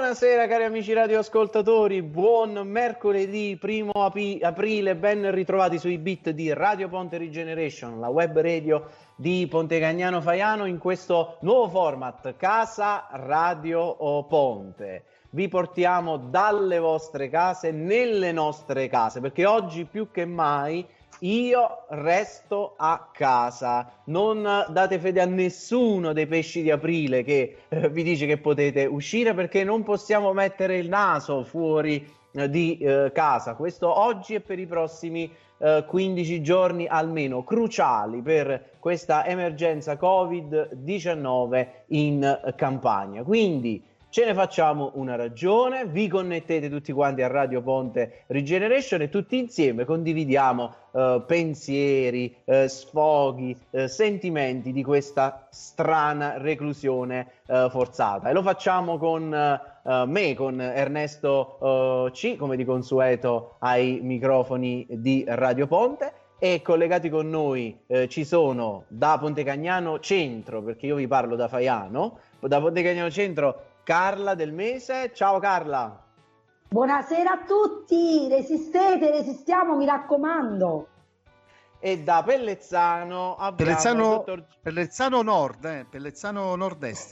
Buonasera cari amici radioascoltatori, buon mercoledì 1 aprile, ben ritrovati sui beat di Radio Ponte Regeneration, la web radio di Pontecagnano Faiano in questo nuovo format, Casa Radio o Ponte. Vi portiamo dalle vostre case nelle nostre case, perché oggi più che mai io resto a casa. Non date fede a nessuno dei pesci di aprile che vi dice che potete uscire, perché non possiamo mettere il naso fuori di casa. Questo oggi e per i prossimi 15 giorni almeno, cruciali per questa emergenza Covid-19 in Campania. Quindi ce ne facciamo una ragione, vi connettete tutti quanti a Radio Ponte Regeneration e tutti insieme condividiamo pensieri, sfoghi, sentimenti di questa strana reclusione forzata. E lo facciamo con me, con Ernesto C, come di consueto ai microfoni di Radio Ponte. E collegati con noi ci sono da Pontecagnano Centro, perché io vi parlo da Faiano, da Pontecagnano Centro Carla Del Mese. Ciao Carla. Buonasera a tutti, resistete, resistiamo, mi raccomando. E da Pellezzano abbiamo Pellezzano Nord, Pellezzano Nord-Est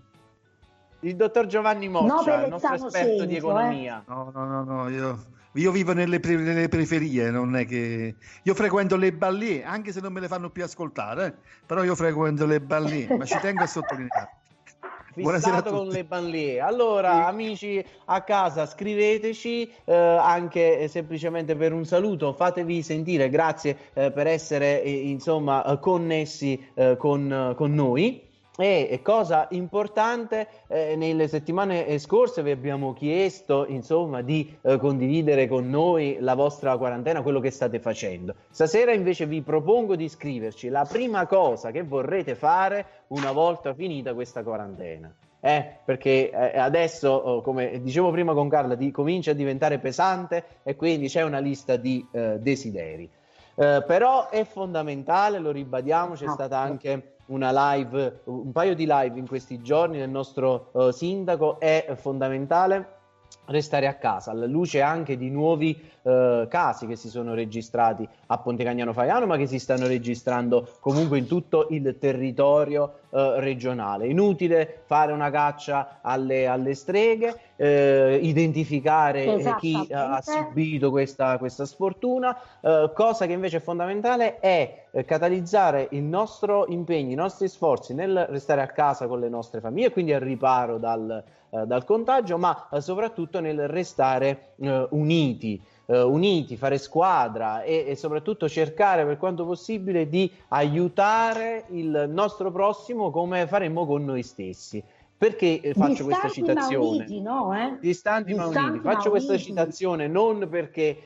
il dottor Giovanni Moccia, il nostro esperto centro, di economia. No, io vivo nelle periferie, non è che... Io frequento le ballie, anche se non me le fanno più ascoltare, però io frequento le ballie, ma ci tengo a sottolineare. Fissato con le banlieue. Allora, amici a casa, scriveteci anche semplicemente per un saluto, fatevi sentire, grazie per essere connessi con noi. E cosa importante, nelle settimane scorse vi abbiamo chiesto di condividere con noi la vostra quarantena, quello che state facendo. Stasera invece vi propongo di scriverci la prima cosa che vorrete fare una volta finita questa quarantena. Perché adesso, come dicevo prima con Carla, comincia a diventare pesante e quindi c'è una lista di desideri. Però è fondamentale, lo ribadiamo, c'è stata anche un paio di live in questi giorni del nostro sindaco. È fondamentale restare a casa, alla luce anche di nuovi casi che si sono registrati a Pontecagnano Faiano, ma che si stanno registrando comunque in tutto il territorio regionale. Inutile fare una caccia alle streghe, identificare chi ha subito questa sfortuna. Cosa che invece è fondamentale è catalizzare il nostro impegno, i nostri sforzi nel restare a casa con le nostre famiglie, quindi al riparo dal contagio, ma soprattutto nel restare uniti, fare squadra e soprattutto cercare per quanto possibile di aiutare il nostro prossimo come faremmo con noi stessi. Perché faccio questa citazione? Distanti ma uniti. Faccio questa citazione non perché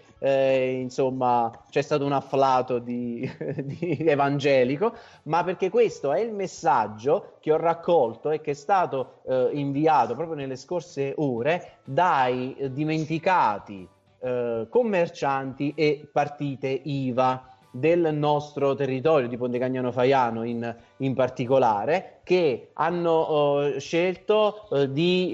c'è stato un afflato di evangelico, ma perché questo è il messaggio che ho raccolto e che è stato inviato proprio nelle scorse ore dai dimenticati commercianti e partite IVA del nostro territorio di Pontecagnano Faiano in particolare, che hanno scelto di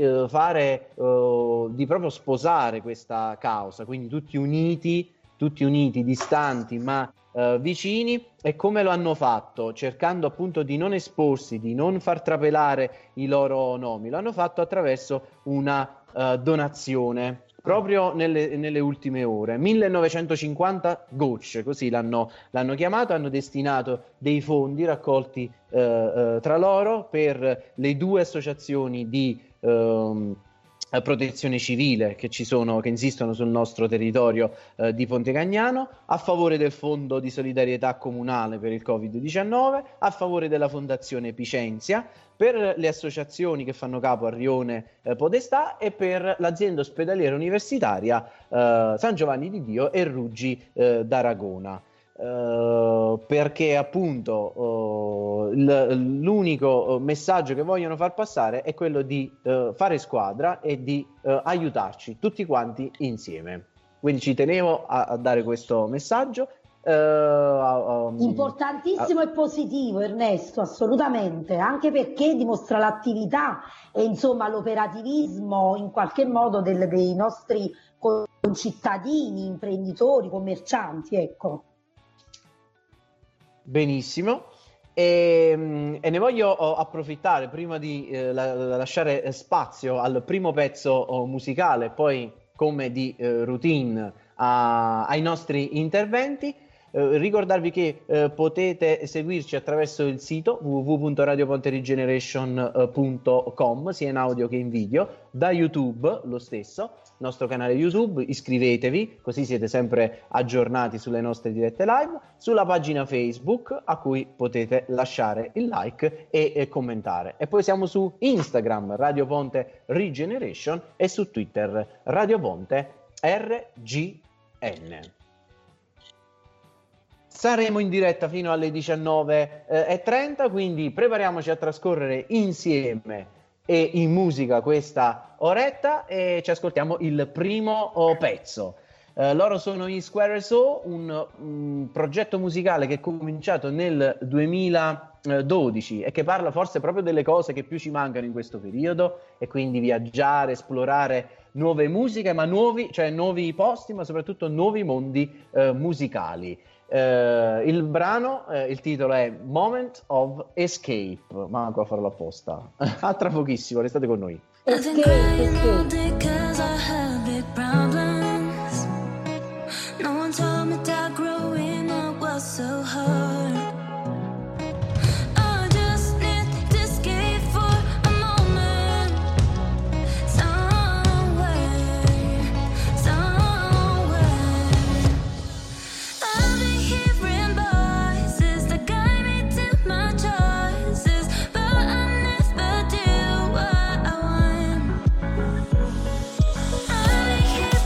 proprio sposare questa causa, quindi tutti uniti, distanti ma vicini. E come lo hanno fatto? Cercando appunto di non esporsi, di non far trapelare i loro nomi. Lo hanno fatto attraverso una donazione. Proprio nelle ultime ore, 1950 gocce, così l'hanno chiamato, hanno destinato dei fondi raccolti tra loro per le due associazioni di protezione civile che insistono sul nostro territorio di Pontecagnano, a favore del Fondo di Solidarietà Comunale per il Covid-19, a favore della Fondazione Epicenzia, per le associazioni che fanno capo a Rione Podestà e per l'azienda ospedaliera universitaria San Giovanni di Dio e Ruggi d'Aragona. Perché appunto l'unico messaggio che vogliono far passare è quello di fare squadra e di aiutarci tutti quanti insieme. Quindi ci tenevo a dare questo messaggio. Importantissimo e positivo, Ernesto, assolutamente, anche perché dimostra l'attività e insomma l'operativismo in qualche modo dei nostri concittadini, imprenditori, commercianti, ecco. Benissimo. E ne voglio approfittare prima di lasciare spazio al primo pezzo musicale, poi come di routine ai nostri interventi. Ricordarvi che potete seguirci attraverso il sito www.radioponterigeneration.com, sia in audio che in video, da YouTube lo stesso, nostro canale YouTube, iscrivetevi così siete sempre aggiornati sulle nostre dirette live, sulla pagina Facebook a cui potete lasciare il like e commentare, e poi siamo su Instagram Radio Ponte Regeneration e su Twitter Radio Ponte RGN. Saremo in diretta fino alle 19:30, quindi prepariamoci a trascorrere insieme e in musica questa oretta e ci ascoltiamo il primo pezzo. Loro sono i Square Soul, un progetto musicale che è cominciato nel 2012 e che parla forse proprio delle cose che più ci mancano in questo periodo, e quindi viaggiare, esplorare nuove musiche, ma nuovi posti, ma soprattutto nuovi mondi musicali. Il brano, il titolo è Moment of Escape, manco a farlo apposta. A tra pochissimo, restate con noi. Here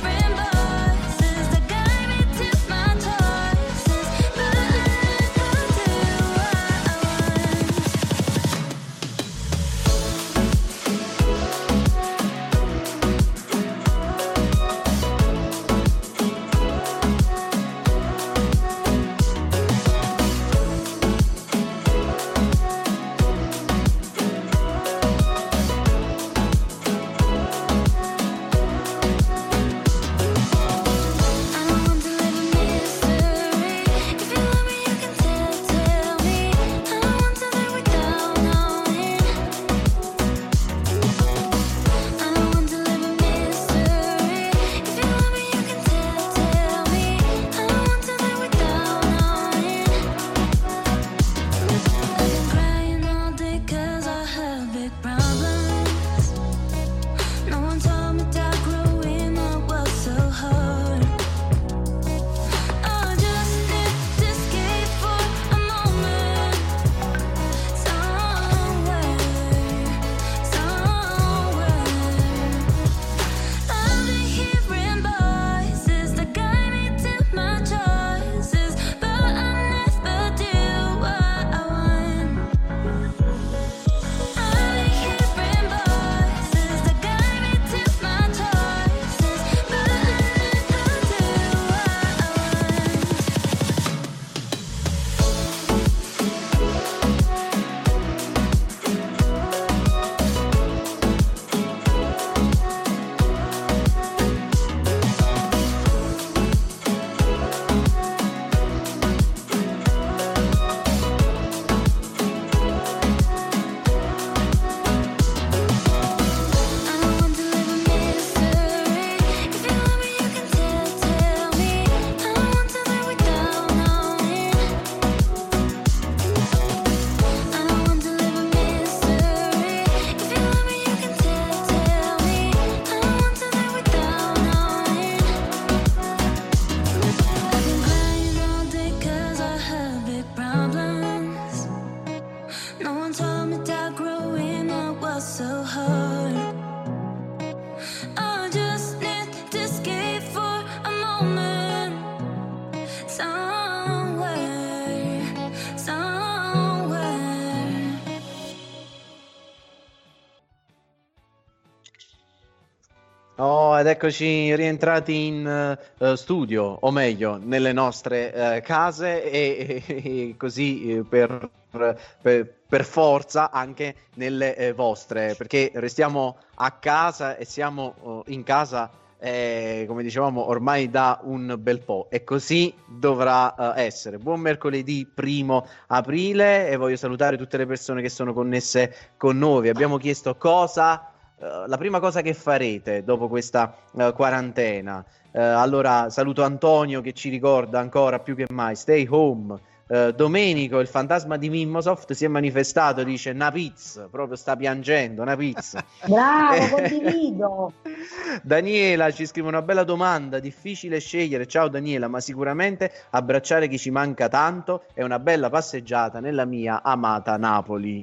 Oh, ed eccoci rientrati in studio, o meglio, nelle nostre case e così per forza anche nelle vostre, perché restiamo a casa e siamo in casa, come dicevamo, ormai da un bel po', e così dovrà essere. Buon mercoledì 1 aprile, e voglio salutare tutte le persone che sono connesse con noi. Vi abbiamo chiesto la prima cosa che farete dopo questa quarantena. Allora saluto Antonio che ci ricorda ancora più che mai: stay home. Domenico, il fantasma di Mimmosoft, si è manifestato, dice una pizza, proprio sta piangendo, una pizza. Bravo, condivido. Daniela ci scrive una bella domanda: difficile scegliere, ciao Daniela, ma sicuramente abbracciare chi ci manca tanto è una bella passeggiata nella mia amata Napoli.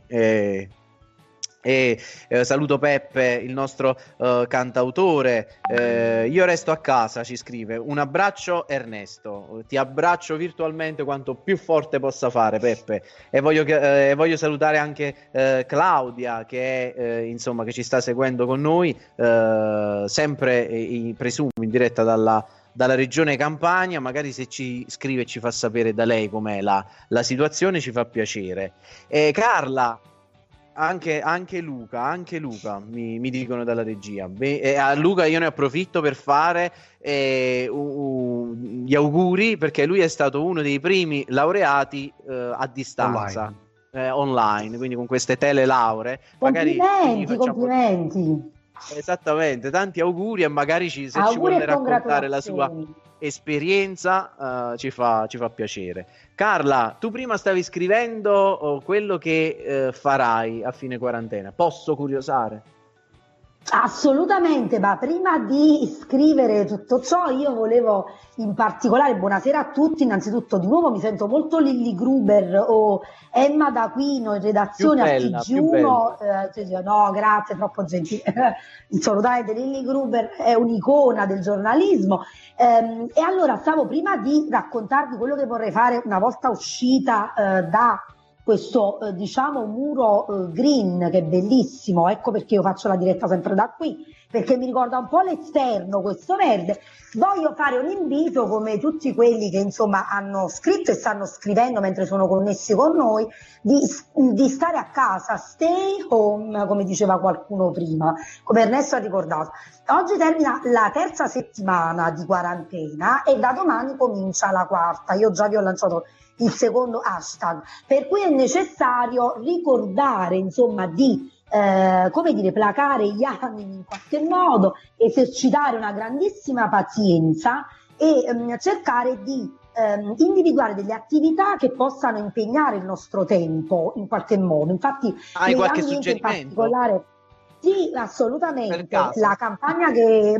Saluto Peppe, il nostro cantautore. Io resto a casa, ci scrive. Un abbraccio Ernesto, ti abbraccio virtualmente quanto più forte possa fare, Peppe. E voglio salutare anche Claudia, che è, insomma, che ci sta seguendo con noi, sempre presumo in diretta dalla regione Campania. Magari se ci scrive e ci fa sapere da lei com'è la situazione, ci fa piacere. Carla, anche Luca mi dicono dalla regia. A Luca io ne approfitto per fare gli auguri, perché lui è stato uno dei primi laureati a distanza online, quindi con queste telelauree. Complimenti. Esattamente, tanti auguri, e magari se ci Auguri vuole e raccontare la sua congratulazioni. esperienza, ci fa piacere. Carla, tu prima stavi scrivendo quello che farai a fine quarantena. Posso curiosare? Assolutamente, ma prima di scrivere tutto ciò io volevo in particolare, buonasera a tutti, innanzitutto di nuovo mi sento molto Lilli Gruber o Emma D'Aquino in redazione a TG1, no grazie, troppo gentile, assolutamente Lilli Gruber è un'icona del giornalismo, e allora stavo, prima di raccontarvi quello che vorrei fare una volta uscita da questo diciamo muro green, che è bellissimo, ecco perché io faccio la diretta sempre da qui, perché mi ricorda un po' l'esterno, questo verde. Voglio fare un invito, come tutti quelli che insomma hanno scritto e stanno scrivendo mentre sono connessi con noi, di stare a casa, stay home, come diceva qualcuno prima, come Ernesto ha ricordato. Oggi termina la terza settimana di quarantena e da domani comincia la quarta. Io già vi ho lanciato il secondo hashtag, per cui è necessario ricordare insomma di come dire, placare gli animi in qualche modo, esercitare una grandissima pazienza e cercare di individuare delle attività che possano impegnare il nostro tempo in qualche modo. Infatti hai qualche suggerimento in suggerimento? Sì, assolutamente. La campagna che,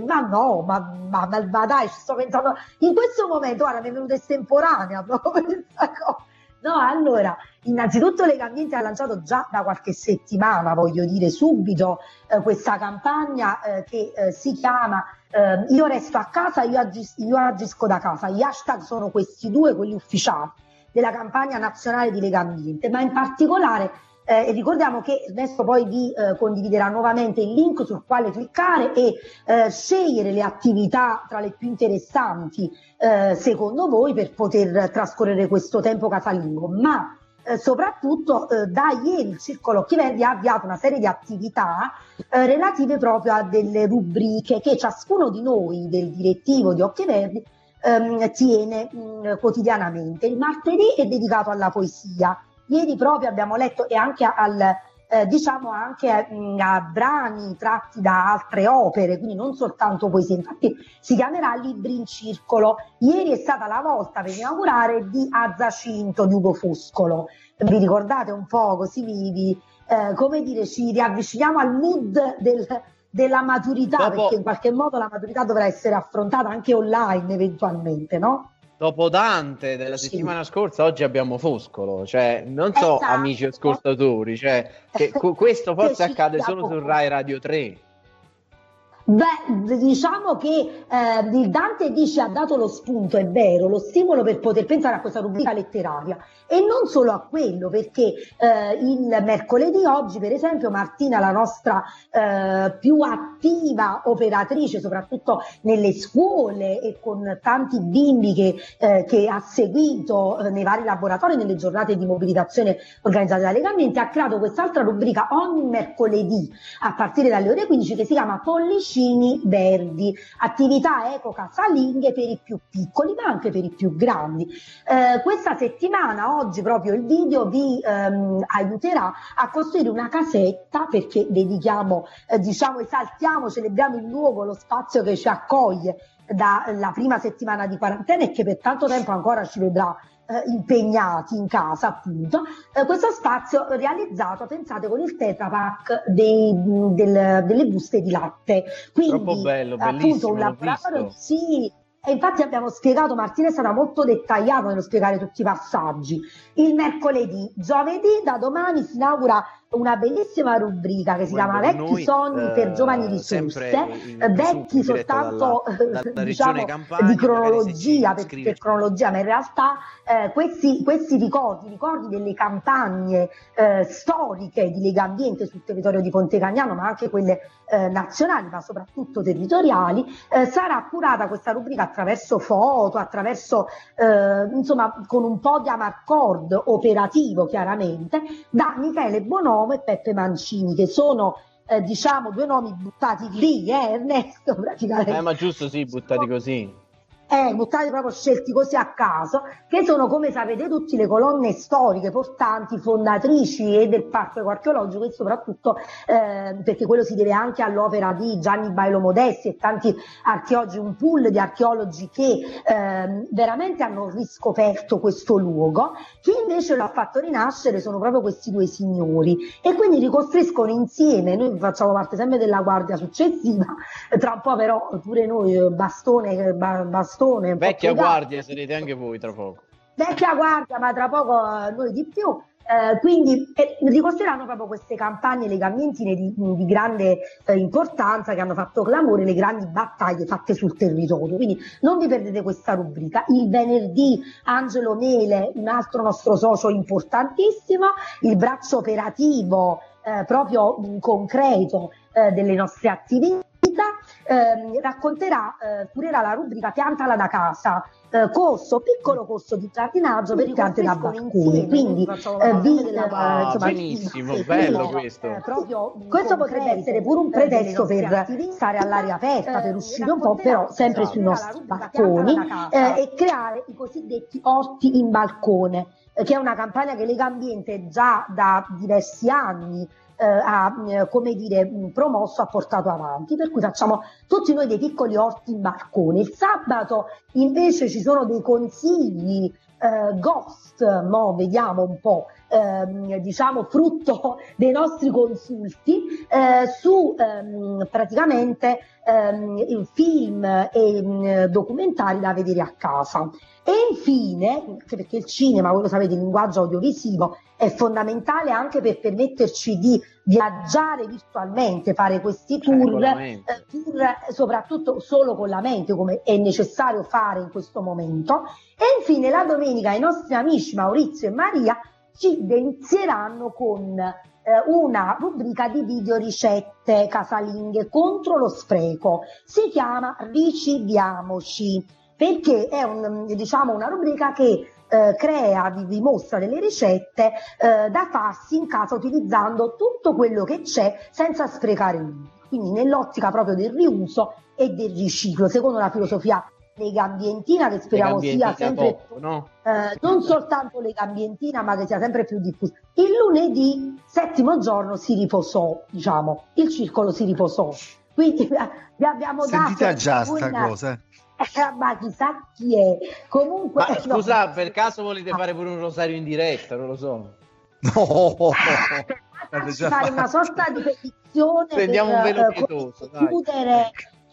ma dai, ci sto pensando in questo momento, guarda, mi è venuta estemporanea proprio questa cosa. No, allora, innanzitutto Legambiente ha lanciato già da qualche settimana, voglio dire subito, questa campagna che si chiama Io resto a casa, io agisco da casa. Gli hashtag sono questi due, quelli ufficiali della campagna nazionale di Legambiente, ma in particolare ricordiamo che Ernesto poi vi condividerà nuovamente il link sul quale cliccare e scegliere le attività tra le più interessanti secondo voi per poter trascorrere questo tempo casalingo, ma soprattutto da ieri il Circolo Occhi Verdi ha avviato una serie di attività relative proprio a delle rubriche che ciascuno di noi del direttivo di Occhi Verdi tiene quotidianamente. Il martedì è dedicato alla poesia. Ieri proprio abbiamo letto e anche diciamo anche a brani tratti da altre opere, quindi non soltanto poesia. Infatti si chiamerà Libri in Circolo. Ieri è stata la volta per inaugurare di A Zacinto di Ugo Fuscolo. Vi ricordate un po', così come dire, ci riavviciniamo al mood della maturità, perché in qualche modo la maturità dovrà essere affrontata anche online eventualmente, no? Dopo Dante della settimana scorsa, oggi abbiamo Foscolo, cioè non so, esatto, amici ascoltatori, cioè che questo forse accade solo su Rai Radio 3. Beh, diciamo che il Dante dice ha dato lo spunto, è vero, lo stimolo per poter pensare a questa rubrica letteraria, e non solo a quello, perché il mercoledì oggi, per esempio, Martina, la nostra più attiva operatrice, soprattutto nelle scuole e con tanti bimbi che ha seguito nei vari laboratori, nelle giornate di mobilitazione organizzate da Legambiente, ha creato quest'altra rubrica ogni mercoledì a partire dalle ore 15 che si chiama Pollicini Verdi, attività eco casalinghe per i più piccoli ma anche per i più grandi. Questa settimana, oggi proprio il video vi aiuterà a costruire una casetta, perché dedichiamo, esaltiamo, celebriamo il luogo, lo spazio che ci accoglie dalla prima settimana di quarantena e che per tanto tempo ancora ci vedrà impegnati in casa, appunto. Questo spazio realizzato, pensate, con il Tetra Pak delle buste di latte, quindi troppo bello, appunto un laboratorio, sì. E infatti abbiamo spiegato, Martina è stata molto dettagliata nello spiegare tutti i passaggi. Il mercoledì, giovedì, da domani si inaugura una bellissima rubrica che si chiama Vecchi sogni per giovani risorse, vecchi soltanto diciamo di cronologia, per cronologia, ma in realtà questi ricordi delle campagne storiche di Legambiente sul territorio di Pontecagnano, ma anche quelle nazionali, ma soprattutto territoriali, sarà curata questa rubrica attraverso foto, attraverso insomma con un po' di amarcord operativo, chiaramente, da Michele Bonomo e Peppe Mancini, che sono diciamo due nomi buttati lì, Ernesto, praticamente. Ma giusto, sì, buttati così. Buttati proprio, scelti così a caso, che sono, come sapete tutti, le colonne storiche portanti, fondatrici e del Parco Ecoarcheologico, e soprattutto perché quello si deve anche all'opera di Gianni Bailo Modesti e tanti archeologi, un pool di archeologi che veramente hanno riscoperto questo luogo. Chi invece lo ha fatto rinascere sono proprio questi due signori, e quindi ricostruiscono insieme. Noi facciamo parte sempre della guardia successiva, tra un po' però pure noi bastone vecchia guardia sarete anche voi tra poco. Vecchia guardia, ma tra poco noi di più. Quindi ricostruiranno proprio queste campagne legambientine di grande importanza, che hanno fatto clamore, le grandi battaglie fatte sul territorio. Quindi non vi perdete questa rubrica. Il venerdì Angelo Mele, un altro nostro socio importantissimo, il braccio operativo proprio concreto delle nostre attività. Curerà la rubrica Piantala da casa, piccolo corso di giardinaggio per piante da balcone. Quindi benissimo, bello questo. Questo potrebbe essere pure un pretesto per stare all'aria aperta, per uscire un po', però sempre sui nostri balconi, e creare i cosiddetti orti in balcone, che è una campagna che Legambiente già da diversi anni ha promosso, ha portato avanti, per cui facciamo tutti noi dei piccoli orti in balcone. Il sabato invece ci sono dei consigli ghost, vediamo un po', diciamo frutto dei nostri consulti su praticamente film e documentari da vedere a casa. E infine, perché il cinema, voi lo sapete, il linguaggio audiovisivo è fondamentale anche per permetterci di viaggiare virtualmente, fare questi tour soprattutto solo con la mente, come è necessario fare in questo momento. E infine la domenica i nostri amici Maurizio e Maria ci delizieranno con una rubrica di video ricette casalinghe contro lo spreco. Si chiama Ricibiamoci, perché è una rubrica che vi mostra delle ricette da farsi in casa utilizzando tutto quello che c'è senza sprecare nulla, quindi nell'ottica proprio del riuso e del riciclo, secondo la filosofia legambientina, che speriamo sia sempre non soltanto legambientina, ma che sia sempre più diffusa. Il lunedì, settimo giorno, si riposò, il circolo si riposò, quindi vi abbiamo sentita dato già sta cosa. Ma chissà chi è. Comunque, ma scusa, per caso volete fare pure un rosario in diretta? Non lo so. No, fare una sorta di petizione. Prendiamo un velo pietoso, chiudere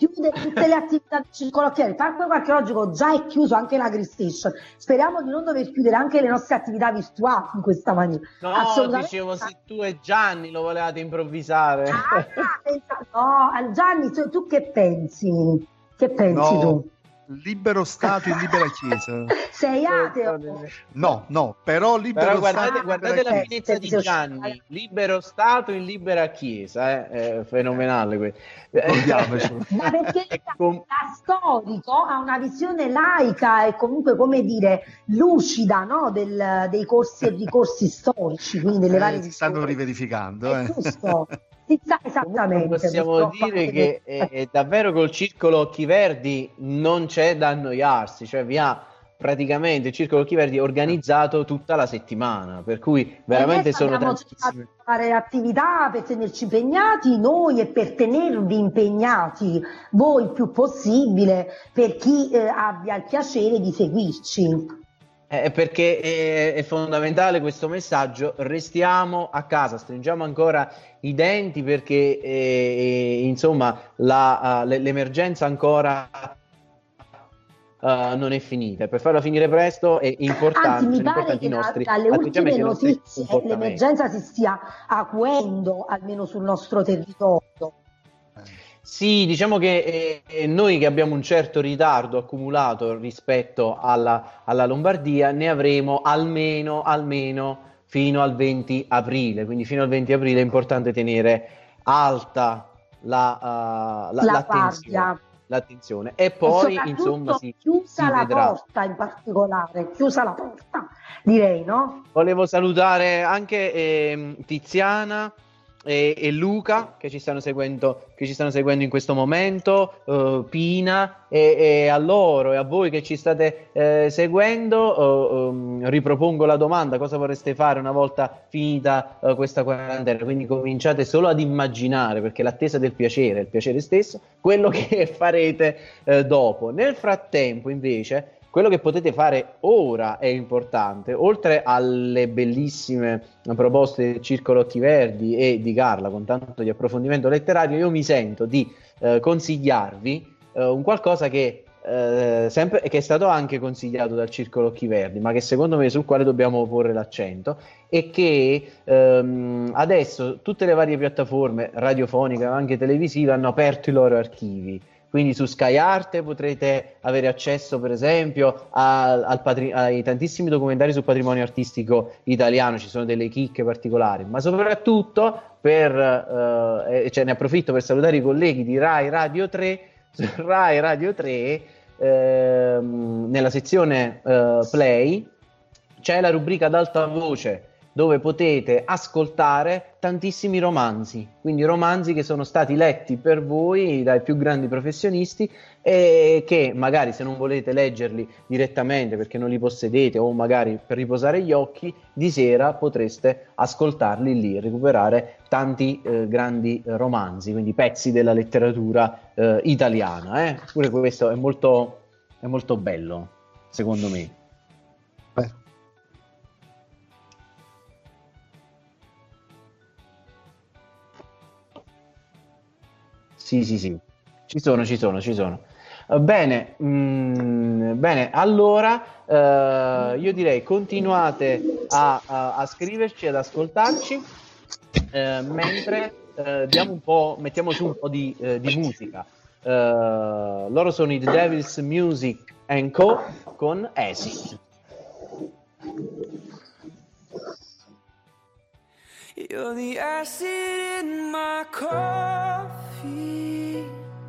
chiude tutte le attività del Circolo Occhiali. Il Parco Archeologico già è chiuso, anche l'AgriStation. Speriamo di non dover chiudere anche le nostre attività virtuali in questa maniera. No, dicevo, se tu e Gianni lo volevate improvvisare. No, Gianni, tu che pensi? Che pensi tu? Libero Stato in libera Chiesa. Sei ateo? No, però libero Stato. Guardate la finezza di Gianni, libero Stato in libera Chiesa, è fenomenale questo. Ma perché da storico ha una visione laica e comunque, come dire, lucida, no? Dei corsi e ricorsi storici, quindi delle varie si stanno riverificando. È giusto. Esattamente. Possiamo dire che è davvero col Circolo Occhi Verdi non c'è da annoiarsi, cioè vi ha praticamente il Circolo Occhi Verdi organizzato tutta la settimana, per cui veramente sono tantissime. Fare attività per tenerci impegnati noi e per tenervi impegnati voi il più possibile, per chi abbia il piacere di seguirci. Perché è fondamentale questo messaggio: restiamo a casa, stringiamo ancora i denti, perché insomma l'emergenza ancora non è finita. Per farla finire presto è importante. Anzi, mi pare che dalle ultime notizie l'emergenza si stia acuendo, almeno sul nostro territorio. Sì, diciamo che noi che abbiamo un certo ritardo accumulato rispetto alla Lombardia ne avremo almeno fino al 20 aprile, quindi fino al 20 aprile è importante tenere alta l'attenzione. E poi insomma chiusa la porta, in particolare chiusa la porta, direi, no? Volevo salutare anche Tiziana e Luca che ci stanno seguendo in questo momento, Pina, e a loro e a voi che ci state seguendo ripropongo la domanda: cosa vorreste fare una volta finita questa quarantena? Quindi cominciate solo ad immaginare, perché l'attesa del piacere è il piacere stesso, quello che farete dopo. Nel frattempo invece quello che potete fare ora è importante. Oltre alle bellissime proposte del Circolo Occhi Verdi e di Carla con tanto di approfondimento letterario, io mi sento di consigliarvi un qualcosa che è stato anche consigliato dal Circolo Occhi Verdi, ma che secondo me sul quale dobbiamo porre l'accento, e che adesso tutte le varie piattaforme radiofoniche ma anche televisive hanno aperto i loro archivi. Quindi su Sky Arte potrete avere accesso, per esempio, ai tantissimi documentari sul patrimonio artistico italiano. Ci sono delle chicche particolari, ma soprattutto ne approfitto per salutare i colleghi di Rai Radio 3. Su Rai Radio 3, nella sezione Play, c'è la rubrica ad alta voce, dove potete ascoltare tantissimi romanzi, quindi romanzi che sono stati letti per voi dai più grandi professionisti e che magari, se non volete leggerli direttamente perché non li possedete o magari per riposare gli occhi, di sera potreste ascoltarli lì e recuperare tanti grandi romanzi, quindi pezzi della letteratura italiana. Pure questo è molto bello, secondo me. Sì, ci sono. Bene, allora io direi continuate a scriverci, ad ascoltarci, mentre mettiamo su un po' di musica. Loro sono i The Devil's Music & Co. con Acid. You're the acid in my coffee.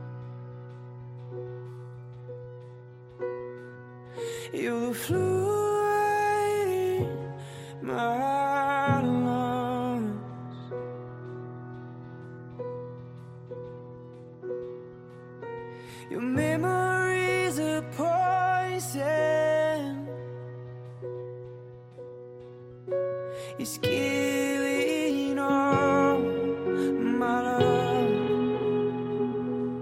You're the fluid in my lungs. Your memory's a poison. It's killing all my love.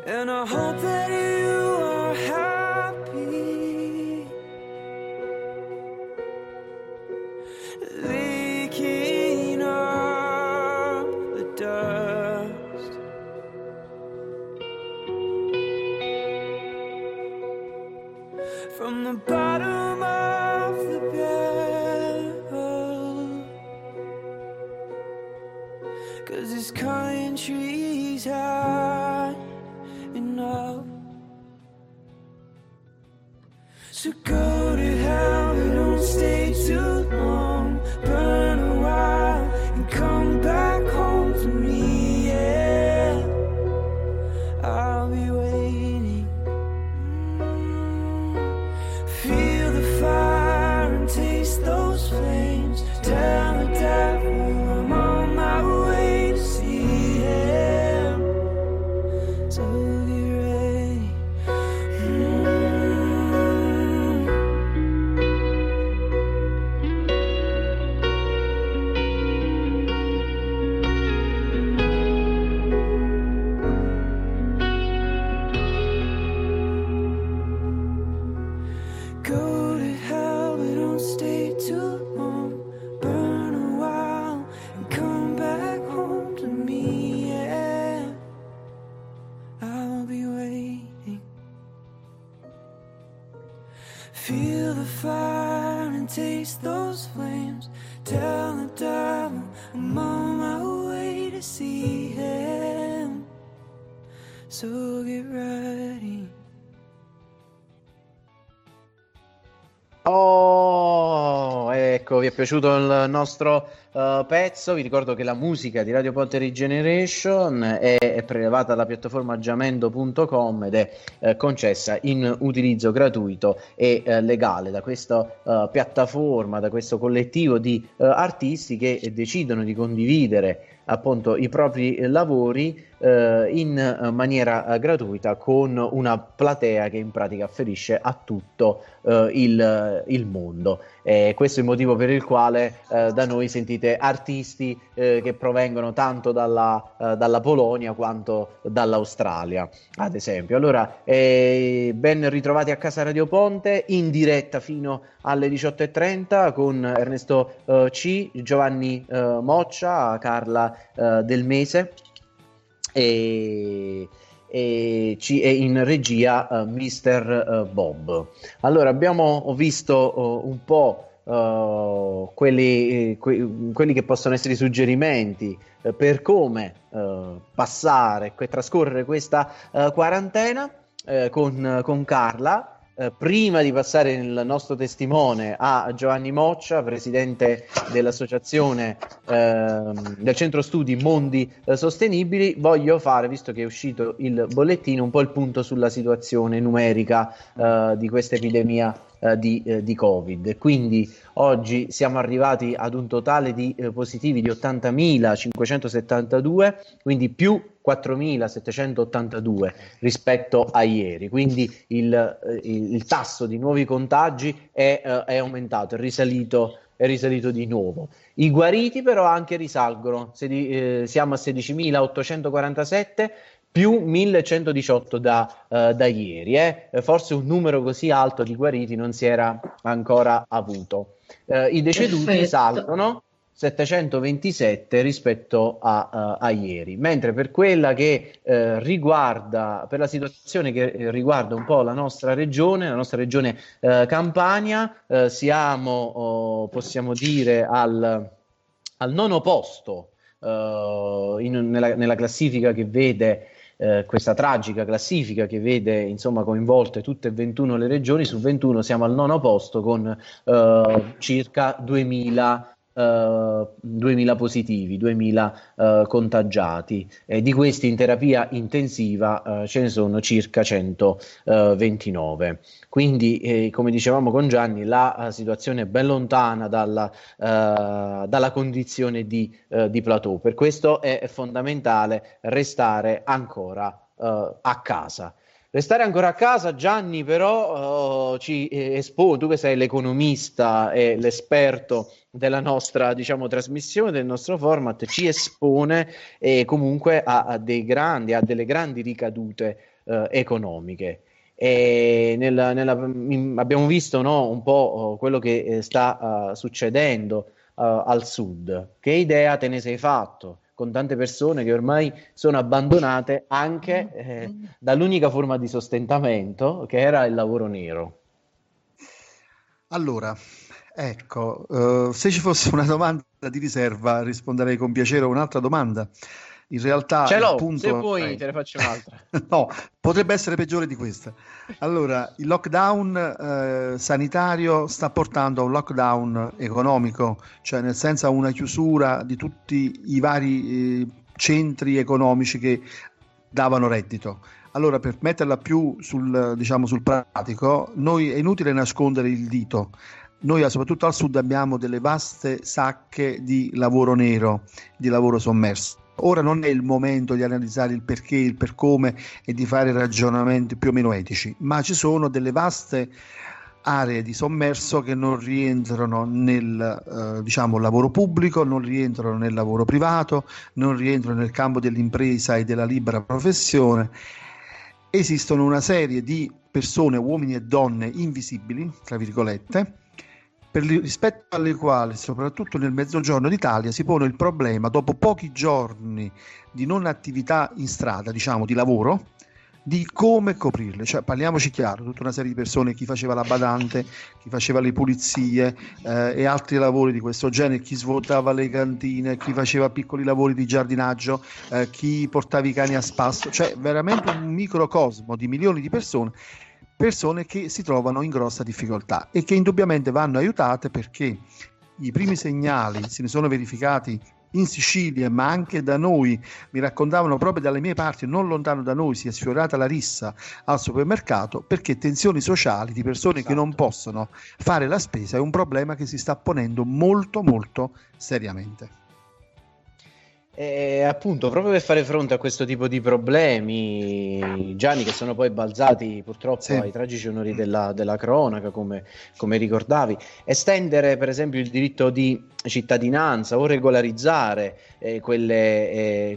and I hope that you are happy. Leaking up the dust from the bottom of the barrel, 'cause this country's had enough. So go to hell, but don't stay too long. Burn a while and come back home to me, yeah. I'll be waiting. Feel the fire and taste those flames. Tell the devil I'm on my way to see him. So get ready. Go to hell, but don't stay too long. Burn a while and come back home to me, yeah. I'll be waiting. Feel the fire and taste those flames. Tell the devil I'm on my way to see him. So get ready. Oh, ecco, vi è piaciuto il nostro pezzo? Vi ricordo che la musica di Radio Ponte Regeneration è prelevata dalla piattaforma jamendo.com ed è concessa in utilizzo gratuito e legale da questa piattaforma, da questo collettivo di artisti che decidono di condividere appunto i propri lavori in maniera gratuita con una platea che in pratica afferisce a tutto il mondo. Questo è il motivo per il quale da noi sentite artisti che provengono tanto dalla Polonia quanto dall'Australia, ad esempio. Allora, ben ritrovati a casa Radio Ponte, in diretta fino alle 18:30 con Ernesto C, Giovanni Moccia, Carla Del Mese e in regia Mister Bob. Allora, abbiamo visto un po' quelli che possono essere i suggerimenti per come passare e trascorrere questa quarantena con Carla. Prima di passare il nostro testimone a Giovanni Moccia, presidente dell'associazione del centro studi Mondi Sostenibili, voglio fare, visto che è uscito il bollettino, un po' il punto sulla situazione numerica di questa epidemia di Covid. Quindi oggi siamo arrivati ad un totale di positivi di 80.572, quindi più 4.782 rispetto a ieri, quindi il tasso di nuovi contagi è aumentato, è risalito di nuovo. I guariti però anche risalgono, siamo a 16.847 più 1.118 da ieri. Forse un numero così alto di guariti non si era ancora avuto. I deceduti salgono 727 rispetto a ieri, mentre per quella che riguarda, per la situazione che riguarda un po' la nostra regione Campania, siamo, possiamo dire, al nono posto nella classifica che vede questa tragica classifica che vede insomma coinvolte tutte e 21 le regioni. Su 21 siamo al nono posto con circa 2000 positivi, 2000 contagiati, e di questi in terapia intensiva ce ne sono circa 129. Quindi come dicevamo con Gianni, la situazione è ben lontana dalla condizione di plateau. Per questo è fondamentale restare ancora a casa. Restare ancora a casa, Gianni, però ci espone, tu che sei l'economista e l'esperto della nostra, diciamo, trasmissione, del nostro format, ci espone comunque a delle grandi ricadute economiche. E abbiamo visto, no, un po' quello che sta succedendo al sud. Che idea te ne sei fatto con tante persone che ormai sono abbandonate anche dall'unica forma di sostentamento, che era il lavoro nero? Allora, ecco, se ci fosse una domanda di riserva risponderei con piacere a un'altra domanda. In realtà Ce il l'ho, punto se vuoi te ne faccio un'altra. No, potrebbe essere peggiore di questa. Allora, il lockdown sanitario sta portando a un lockdown economico, cioè nel senso a una chiusura di tutti i vari centri economici che davano reddito. Allora, per metterla più sul pratico, noi è inutile nascondere il dito. Noi, soprattutto al sud, abbiamo delle vaste sacche di lavoro nero, di lavoro sommerso. Ora non è il momento di analizzare il perché, il per come e di fare ragionamenti più o meno etici, ma ci sono delle vaste aree di sommerso che non rientrano nel lavoro pubblico, non rientrano nel lavoro privato, non rientrano nel campo dell'impresa e della libera professione. Esistono una serie di persone, uomini e donne invisibili, tra virgolette, rispetto alle quali, soprattutto nel mezzogiorno d'Italia, si pone il problema, dopo pochi giorni di non attività in strada, di lavoro, di come coprirle. Cioè, parliamoci chiaro, tutta una serie di persone, chi faceva la badante, chi faceva le pulizie e altri lavori di questo genere, chi svuotava le cantine, chi faceva piccoli lavori di giardinaggio, chi portava i cani a spasso, cioè veramente un microcosmo di milioni di persone che si trovano in grossa difficoltà e che indubbiamente vanno aiutate, perché i primi segnali se ne sono verificati in Sicilia, ma anche da noi. Mi raccontavano proprio dalle mie parti, non lontano da noi, si è sfiorata la rissa al supermercato perché tensioni sociali di persone che non possono fare la spesa è un problema che si sta ponendo molto molto seriamente. Appunto, proprio per fare fronte a questo tipo di problemi, Gianni, che sono poi balzati purtroppo ai tragici onori della cronaca, come ricordavi, estendere per esempio il diritto di cittadinanza o regolarizzare quelle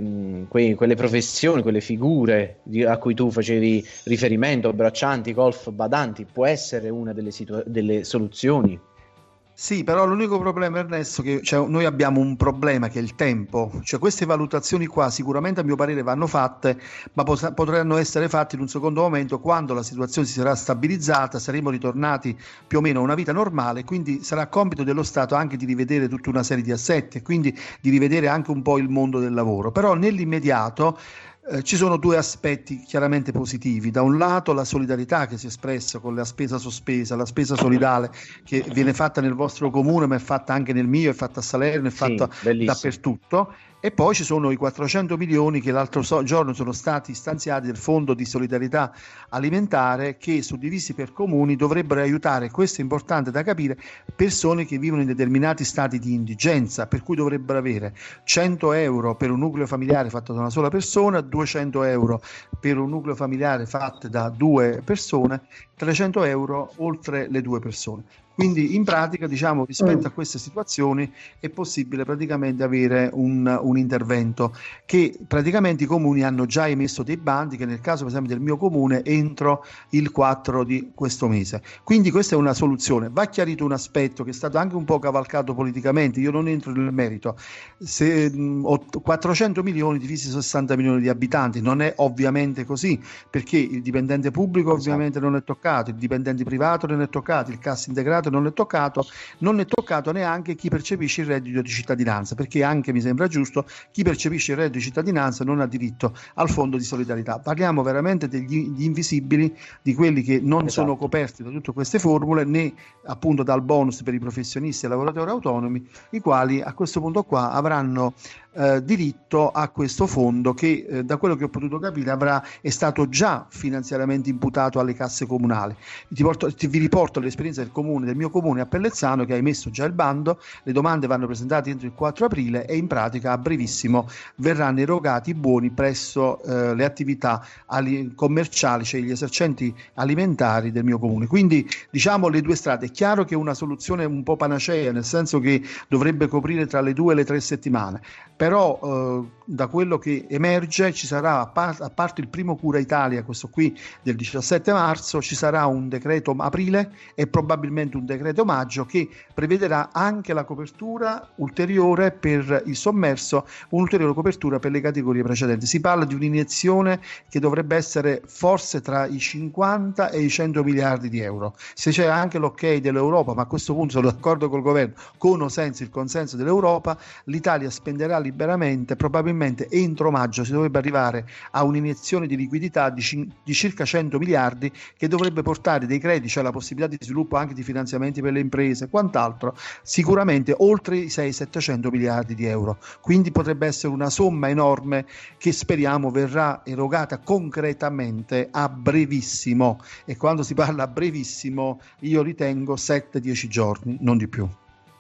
professioni, quelle figure a cui tu facevi riferimento, braccianti, golf, badanti, può essere una delle soluzioni. Sì, però l'unico problema, Ernesto, che noi abbiamo un problema che è il tempo. Cioè, queste valutazioni qua sicuramente a mio parere vanno fatte, ma potranno essere fatte in un secondo momento, quando la situazione si sarà stabilizzata, saremo ritornati più o meno a una vita normale, quindi sarà compito dello Stato anche di rivedere tutta una serie di assetti e quindi di rivedere anche un po' il mondo del lavoro. Però nell'immediato ci sono due aspetti chiaramente positivi. Da un lato la solidarietà che si è espressa con la spesa sospesa, la spesa solidale che viene fatta nel vostro comune, ma è fatta anche nel mio, è fatta a Salerno, è fatta dappertutto. E poi ci sono i 400 milioni che l'altro giorno sono stati stanziati del Fondo di Solidarietà Alimentare, che suddivisi per comuni dovrebbero aiutare, questo è importante da capire, persone che vivono in determinati stati di indigenza, per cui dovrebbero avere 100 euro per un nucleo familiare fatto da una sola persona, 200 euro per un nucleo familiare fatto da 2 persone, 300 euro oltre le 2 persone. Quindi in pratica, rispetto a queste situazioni è possibile praticamente avere un intervento che praticamente i comuni hanno già emesso dei bandi, che nel caso per esempio del mio comune entro il 4 di questo mese. Quindi questa è una soluzione. Va chiarito un aspetto che è stato anche un po' cavalcato politicamente, io non entro nel merito. Se 400 milioni divisi 60 milioni di abitanti non è ovviamente così, perché il dipendente pubblico ovviamente non è toccato, il dipendente privato non è toccato, il cassa integrato non è toccato neanche chi percepisce il reddito di cittadinanza, perché anche mi sembra giusto, chi percepisce il reddito di cittadinanza non ha diritto al fondo di solidarietà. Parliamo veramente degli invisibili, di quelli che non sono coperti da tutte queste formule, né appunto dal bonus per i professionisti e lavoratori autonomi, i quali a questo punto qua avranno diritto a questo fondo che da quello che ho potuto capire è stato già finanziariamente imputato alle casse comunali. Vi riporto l'esperienza del comune del del mio comune a Pellezzano, che ha emesso già il bando. Le domande vanno presentate entro il 4 aprile e in pratica a brevissimo verranno erogati i buoni presso le attività commerciali, cioè gli esercenti alimentari del mio comune. Quindi diciamo le due strade. È chiaro che è una soluzione un po' panacea, nel senso che dovrebbe coprire tra le 2 e le 3 settimane, però da quello che emerge ci sarà, a parte il primo Cura Italia, questo qui del 17 marzo, ci sarà un decreto aprile e probabilmente un decreto maggio che prevederà anche la copertura ulteriore per il sommerso, un'ulteriore copertura per le categorie precedenti. Si parla di un'iniezione che dovrebbe essere forse tra i 50 e i 100 miliardi di euro. Se c'è anche l'ok dell'Europa, ma a questo punto sono d'accordo col governo, con o senza il consenso dell'Europa, l'Italia spenderà liberamente. Probabilmente entro maggio si dovrebbe arrivare a un'iniezione di liquidità di circa 100 miliardi che dovrebbe portare dei crediti, cioè la possibilità di sviluppo anche di finanziamenti per le imprese e quant'altro, sicuramente oltre i 600-700 miliardi di euro. Quindi potrebbe essere una somma enorme che speriamo verrà erogata concretamente a brevissimo, e quando si parla a brevissimo io ritengo 7-10 giorni, non di più.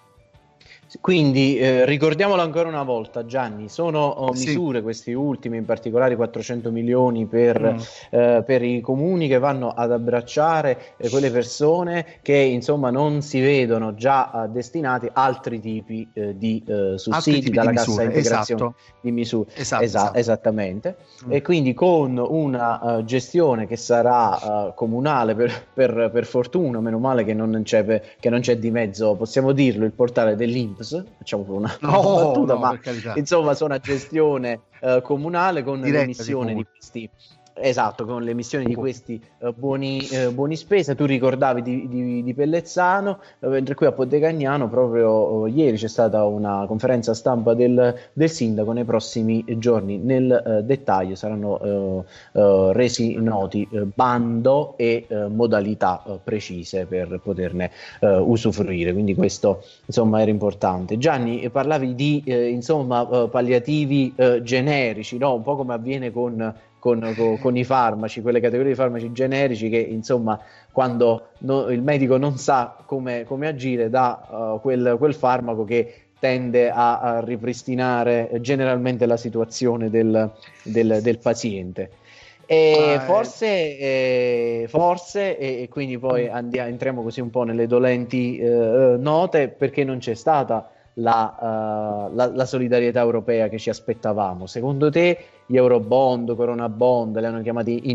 Quindi ricordiamolo ancora una volta, Gianni, sono misure, questi ultimi, in particolare 400 milioni per i comuni, che vanno ad abbracciare quelle persone che insomma non si vedono già destinati altri tipi di sussidi dalla cassa integrazione di misure. Esattamente. E quindi con una gestione che sarà comunale per fortuna, meno male che non c'è di mezzo, possiamo dirlo, il portale dell'INPS. Facciamo una battuta, ma insomma sono a gestione comunale con l'emissione di questi. Esatto, con l'emissione di questi buoni spesa. Tu ricordavi di Pellezzano, mentre qui a Pontecagnano proprio ieri c'è stata una conferenza stampa del sindaco. Nei prossimi giorni nel dettaglio saranno resi noti bando e modalità precise per poterne usufruire, quindi questo insomma era importante. Gianni, parlavi di palliativi generici, no? Un po' come avviene con i farmaci, quelle categorie di farmaci generici che insomma quando il medico non sa come agire dà quel farmaco che tende a ripristinare generalmente la situazione del paziente. E forse e quindi poi entriamo così un po' nelle dolenti note, perché non c'è stata la solidarietà europea che ci aspettavamo. Secondo te gli Eurobond, Corona Bond, li hanno chiamati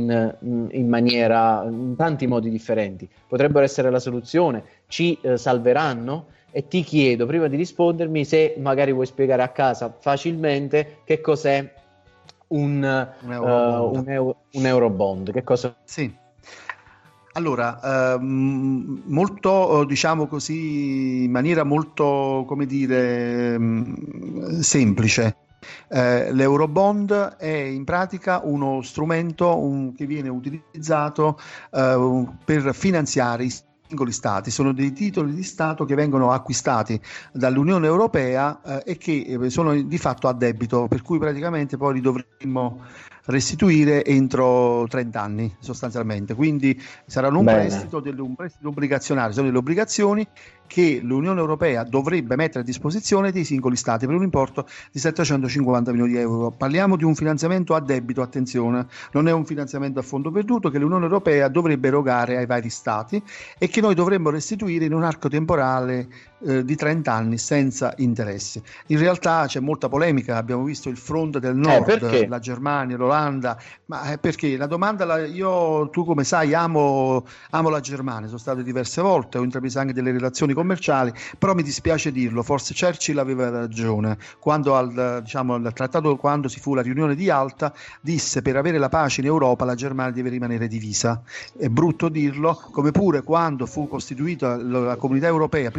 in tanti modi differenti, potrebbero essere la soluzione? Ci salveranno? E ti chiedo, prima di rispondermi, se magari vuoi spiegare a casa facilmente che cos'è un Eurobond. Che cosa? Sì. Allora, molto, diciamo così, in maniera molto, come dire, semplice. L'Eurobond è in pratica uno strumento che viene utilizzato per finanziare i singoli stati. Sono dei titoli di Stato che vengono acquistati dall'Unione Europea e che sono di fatto a debito, per cui praticamente poi li dovremmo restituire entro 30 anni sostanzialmente. Quindi saranno un prestito obbligazionario, sono delle obbligazioni che l'Unione Europea dovrebbe mettere a disposizione dei singoli stati per un importo di 750 milioni di euro. Parliamo di un finanziamento a debito, attenzione, non è un finanziamento a fondo perduto che l'Unione Europea dovrebbe erogare ai vari stati e che noi dovremmo restituire in un arco temporale di 30 anni senza interessi. In realtà c'è molta polemica, abbiamo visto il fronte del nord, la Germania, l'Olanda, ma perché la domanda, tu come sai amo la Germania, sono stato diverse volte, ho intrapreso anche delle relazioni commerciali, però mi dispiace dirlo, forse Churchill aveva ragione quando al trattato, quando si fu la riunione di Yalta, disse: per avere la pace in Europa la Germania deve rimanere divisa. È brutto dirlo, come pure quando fu costituita la Comunità Europea, prima la Cechia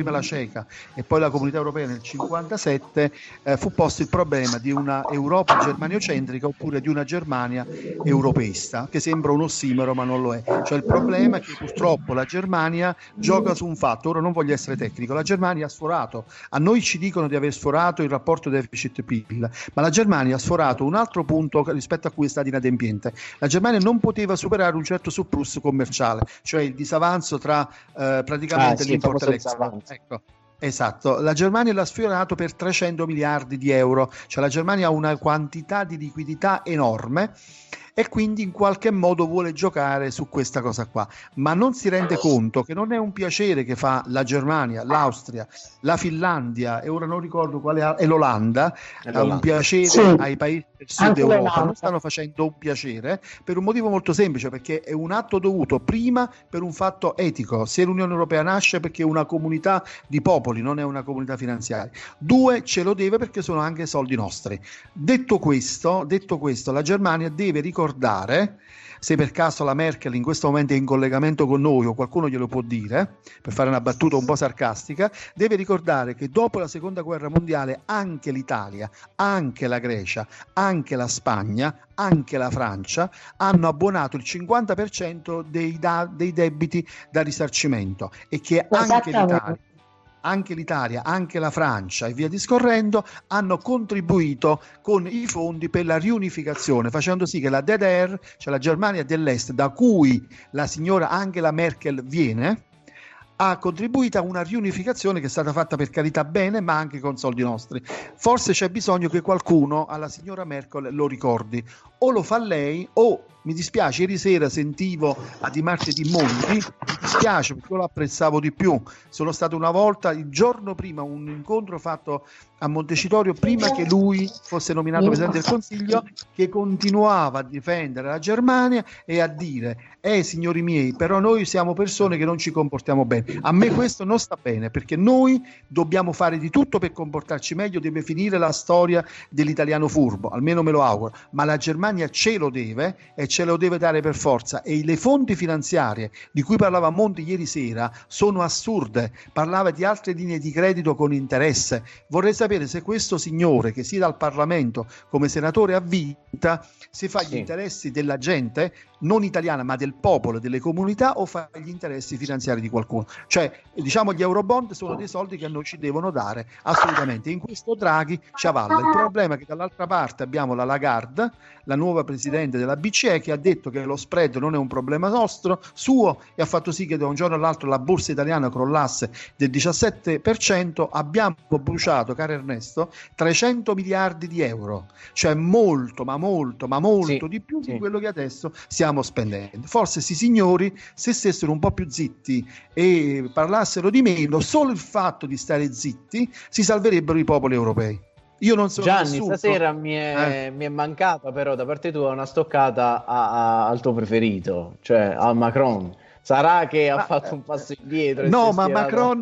storica e poi la Comunità Europea nel 1957, fu posto il problema di una Europa germaniocentrica oppure di una Germania europeista, che sembra un ossimoro ma non lo è. Cioè il problema è che purtroppo la Germania gioca su un fatto, ora non voglio essere tecnico, la Germania ha sforato, a noi ci dicono di aver sforato il rapporto deficit-PIL, ma la Germania ha sforato un altro punto rispetto a cui è stata inadempiente. La Germania non poteva superare un certo surplus commerciale, cioè il disavanzo tra praticamente l'import e l'export. Ecco. Esatto, la Germania l'ha sfiorato per 300 miliardi di euro, cioè la Germania ha una quantità di liquidità enorme e quindi in qualche modo vuole giocare su questa cosa qua, ma non si rende conto che non è un piacere che fa la Germania, l'Austria, la Finlandia e ora non ricordo quale e l'Olanda, un piacere ai paesi del sud Europa, non stanno facendo un piacere per un motivo molto semplice, perché è un atto dovuto prima per un fatto etico, se l'Unione Europea nasce perché è una comunità di popoli, non è una comunità finanziaria, due ce lo deve perché sono anche soldi nostri. Detto questo, la Germania deve ricordare, se per caso la Merkel in questo momento è in collegamento con noi o qualcuno glielo può dire, per fare una battuta un po' sarcastica, deve ricordare che dopo la seconda guerra mondiale anche l'Italia, anche la Grecia, anche la Spagna, anche la Francia hanno abbonato il 50% dei debiti da risarcimento e che anche l'Italia, anche la Francia e via discorrendo hanno contribuito con i fondi per la riunificazione, facendo sì che la DDR, cioè la Germania dell'Est, da cui la signora Angela Merkel viene, ha contribuito a una riunificazione che è stata fatta per carità bene, ma anche con soldi nostri. Forse c'è bisogno che qualcuno alla signora Merkel lo ricordi, o lo fa lei o mi dispiace, ieri sera sentivo a Di Martedì Monti, mi dispiace perché io lo apprezzavo di più, sono stato una volta il giorno prima un incontro fatto a Montecitorio prima che lui fosse nominato Presidente del Consiglio, che continuava a difendere la Germania e a dire signori miei, però noi siamo persone che non ci comportiamo bene. A me questo non sta bene, perché noi dobbiamo fare di tutto per comportarci meglio, deve finire la storia dell'italiano furbo, almeno me lo auguro, ma la Germania ce lo deve e ce lo deve dare per forza, e le fonti finanziarie di cui parlava Monti ieri sera sono assurde, parlava di altre linee di credito con interesse. Vorrei sapere se questo signore che siede al Parlamento come senatore a vita se fa gli interessi della gente non italiana ma del popolo, delle comunità, o fa gli interessi finanziari di qualcuno. Cioè, diciamo, gli eurobond sono dei soldi che a noi ci devono dare assolutamente, in questo Draghi ci avvalla. Il problema è che dall'altra parte abbiamo la Lagarde, la nuova presidente della BCE, che ha detto che lo spread non è un problema suo e ha fatto sì che da un giorno all'altro la borsa italiana crollasse del 17%. Abbiamo bruciato, caro Ernesto, 300 miliardi di euro, cioè molto di più di quello che adesso stiamo spendendo. Forse questi signori, se stessero un po' più zitti e parlassero di meno, solo il fatto di stare zitti si salverebbero i popoli europei. Io non sono Gianni, nessuno. Stasera mi è mancata però da parte tua una stoccata al tuo preferito, cioè a Macron. Sarà che ha fatto un passo indietro? No, ma Macron,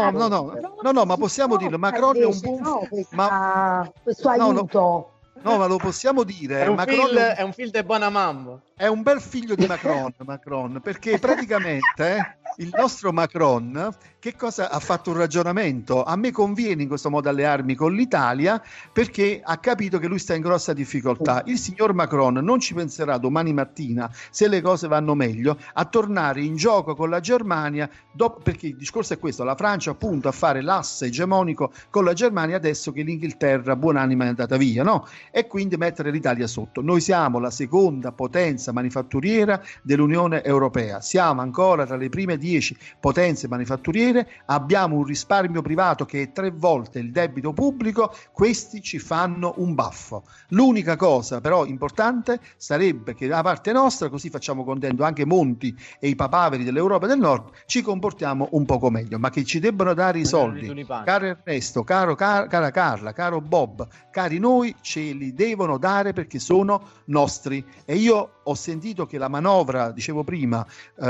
no, ma possiamo dirlo, Macron è un buon questo aiuto. No, ma lo possiamo dire. È un figlio di buona mamma. È un bel figlio di Macron, perché praticamente il nostro Macron, che cosa ha fatto un ragionamento? A me conviene in questo modo allearmi con l'Italia, perché ha capito che lui sta in grossa difficoltà. Il signor Macron non ci penserà domani mattina, se le cose vanno meglio, a tornare in gioco con la Germania, perché il discorso è questo: la Francia appunto a fare l'asse egemonico con la Germania adesso che l'Inghilterra buonanima è andata via, no? E quindi mettere l'Italia sotto. Noi siamo la seconda potenza manifatturiera dell'Unione Europea, siamo ancora tra le prime 10 potenze manifatturiere, abbiamo un risparmio privato che è 3 volte il debito pubblico, questi ci fanno un baffo. L'unica cosa però importante sarebbe che da parte nostra, così facciamo contento anche Monti e i papaveri dell'Europa del Nord, ci comportiamo un poco meglio, ma che ci debbano dare i soldi, caro Ernesto, cara Carla, caro Bob, cari noi, ce li devono dare perché sono nostri. E io ho sentito che la manovra, dicevo prima,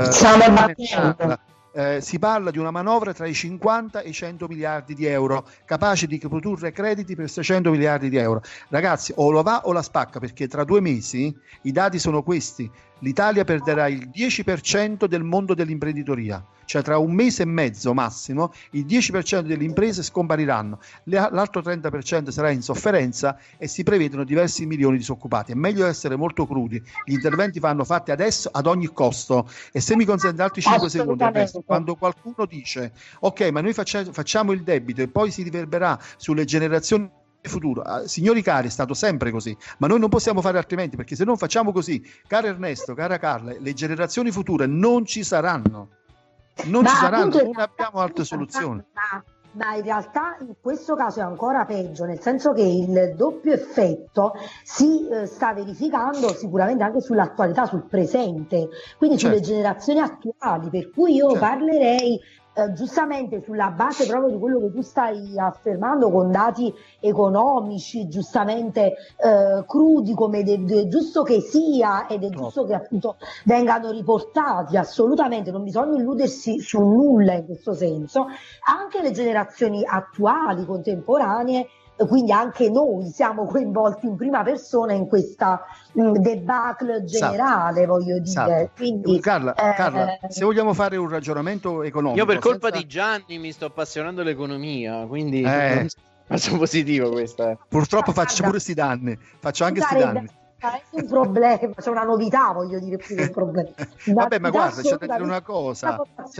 si parla di una manovra tra i 50 e i 100 miliardi di euro, capace di produrre crediti per 600 miliardi di euro. Ragazzi, o lo va o la spacca, perché tra 2 mesi, i dati sono questi, l'Italia perderà il 10% del mondo dell'imprenditoria, cioè tra un mese e mezzo massimo il 10% delle imprese scompariranno, l'altro 30% sarà in sofferenza e si prevedono diversi milioni di disoccupati. È meglio essere molto crudi, gli interventi vanno fatti adesso ad ogni costo. E se mi consente altri 5 secondi, Ernesto, quando qualcuno dice ok, ma noi facciamo il debito e poi si riverberà sulle generazioni futuro. Signori cari, è stato sempre così, ma noi non possiamo fare altrimenti, perché se non facciamo così, caro Ernesto, cara Carla, le generazioni future non ci saranno, non abbiamo altre soluzioni. Ma in realtà in questo caso è ancora peggio, nel senso che il doppio effetto si sta verificando sicuramente anche sull'attualità, sul presente, quindi sulle generazioni attuali, per cui io parlerei giustamente sulla base proprio di quello che tu stai affermando, con dati economici giustamente crudi, come è giusto che sia, ed è giusto che appunto vengano riportati. Assolutamente non bisogna illudersi su nulla in questo senso. Anche le generazioni attuali, contemporanee, quindi anche noi siamo coinvolti in prima persona in questa debacle generale, voglio dire. Quindi, Carla, se vogliamo fare un ragionamento economico, io per colpa di Gianni mi sto appassionando all'economia, quindi faccio positivo questa. Purtroppo faccio pure sti danni, faccio anche sti danni. È un problema, c'è una novità, voglio dire, più che un problema. Vabbè, ma guarda, c'è da dire una cosa,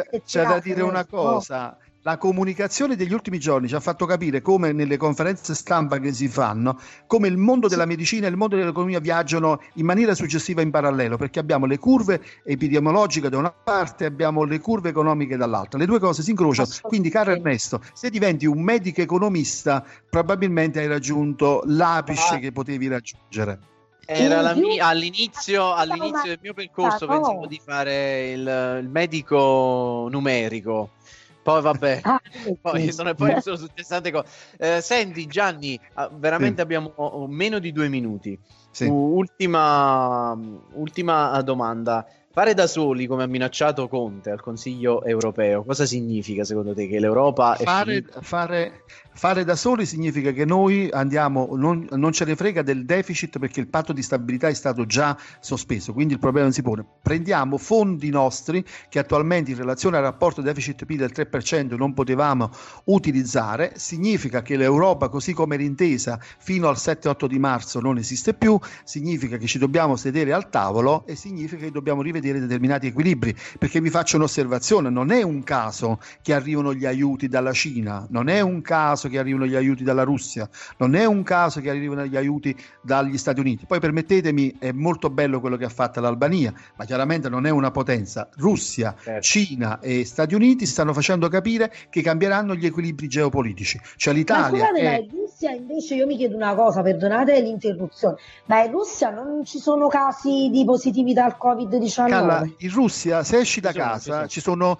La comunicazione degli ultimi giorni ci ha fatto capire come nelle conferenze stampa che si fanno, come il mondo della medicina e il mondo dell'economia viaggiano in maniera successiva in parallelo, perché abbiamo le curve epidemiologiche da una parte e abbiamo le curve economiche dall'altra. Le due cose si incrociano, quindi caro Ernesto, se diventi un medico economista probabilmente hai raggiunto l'apice che potevi raggiungere. Era all'inizio del mio percorso pensavo di fare il medico numerico. Poi vabbè, poi sono successe tante cose. Senti Gianni, veramente abbiamo meno di 2 minuti. Ultima domanda. Fare da soli, come ha minacciato Conte al Consiglio europeo, cosa significa secondo te? Che l'Europa fare da soli significa che noi andiamo, non ce ne frega del deficit, perché il patto di stabilità è stato già sospeso, quindi il problema non si pone. Prendiamo fondi nostri che attualmente in relazione al rapporto deficit-PIL del 3% non potevamo utilizzare. Significa che l'Europa, così come era intesa fino al 7-8 di marzo, non esiste più. Significa che ci dobbiamo sedere al tavolo e significa che dobbiamo rivedere determinati equilibri, perché vi faccio un'osservazione: non è un caso che arrivano gli aiuti dalla Cina, non è un caso che arrivano gli aiuti dalla Russia, non è un caso che arrivano gli aiuti dagli Stati Uniti. Poi permettetemi, è molto bello quello che ha fatto l'Albania, ma chiaramente non è una potenza. Russia, Cina e Stati Uniti stanno facendo capire che cambieranno gli equilibri geopolitici, cioè l'Italia ma in Russia invece, io mi chiedo una cosa, perdonate l'interruzione, ma in Russia non ci sono casi di positività al Covid-19? In Russia se esci da casa ci sono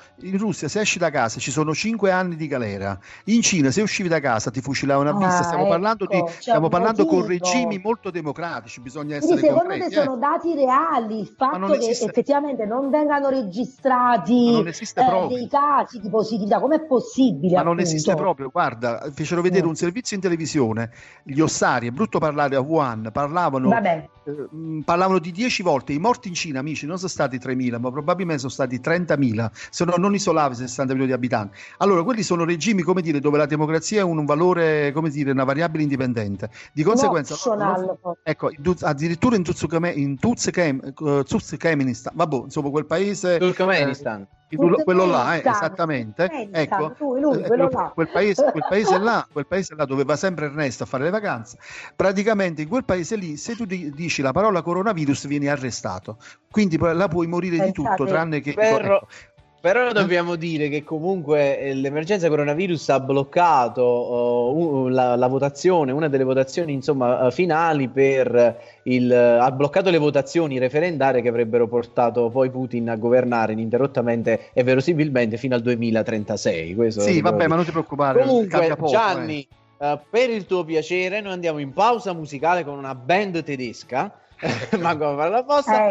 5 anni di galera. In Cina se uscivi da casa ti fucilavano a vista. Stiamo parlando con regimi molto democratici, bisogna essere secondo concreti. Te sono dati reali il fatto che effettivamente non vengano registrati dei casi di positività? Com'è possibile? Ma non esiste proprio. Guarda, fecero vedere un servizio in televisione, gli ossari, è brutto parlare a Wuhan, parlavano di 10 volte i morti in Cina, amici, non sono stati 3.000, ma probabilmente sono stati 30.000, se no non isolava 60 milioni di abitanti. Allora, quelli sono regimi, come dire, dove la democrazia è un valore, come dire, una variabile indipendente. Di conseguenza, ecco, addirittura in Turkmenistan, vabbè, insomma, quel paese, quello là, esattamente, ecco, quel paese là dove va sempre Ernesto a fare le vacanze. Praticamente in quel paese lì, se tu dici la parola coronavirus vieni arrestato, quindi là puoi morire di tutto tranne che però dobbiamo dire che comunque l'emergenza coronavirus ha bloccato la votazione, una delle votazioni insomma finali ha bloccato le votazioni referendarie che avrebbero portato poi Putin a governare ininterrottamente e verosimilmente fino al 2036. Questo vabbè, ma non ti preoccupare. Comunque Gianni, per il tuo piacere noi andiamo in pausa musicale con una band tedesca, ma come fare la posta,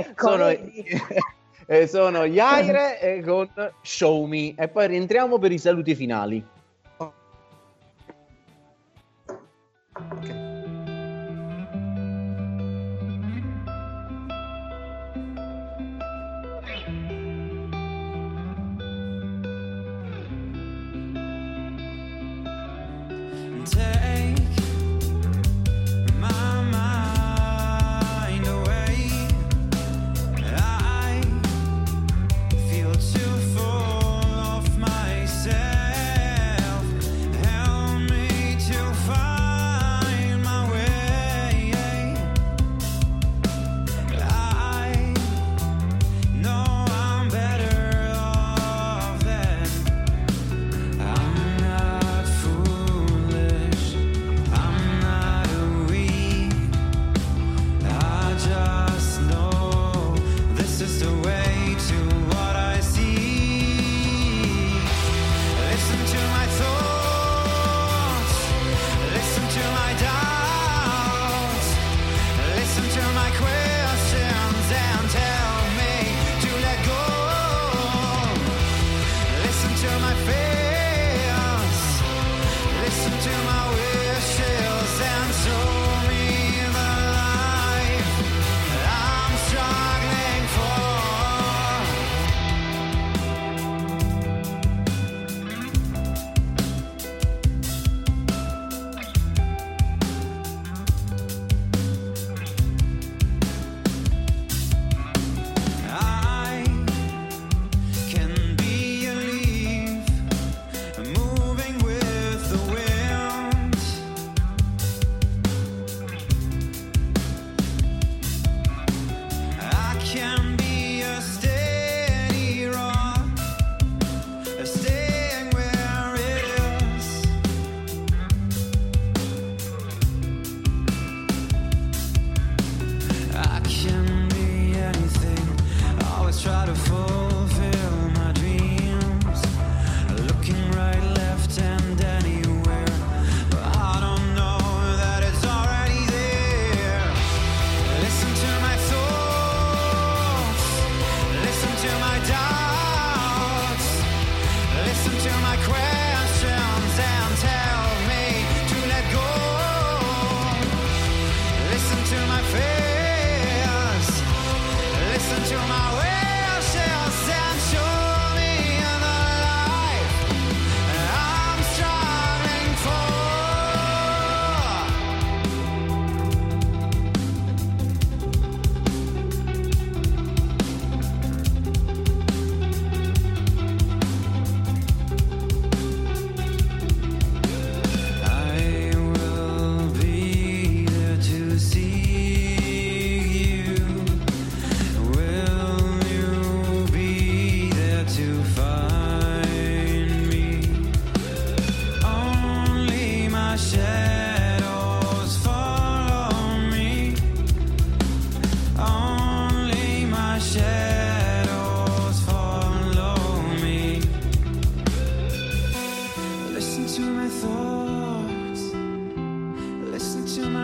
sono gli Aire con Show Me, e poi rientriamo per i saluti finali.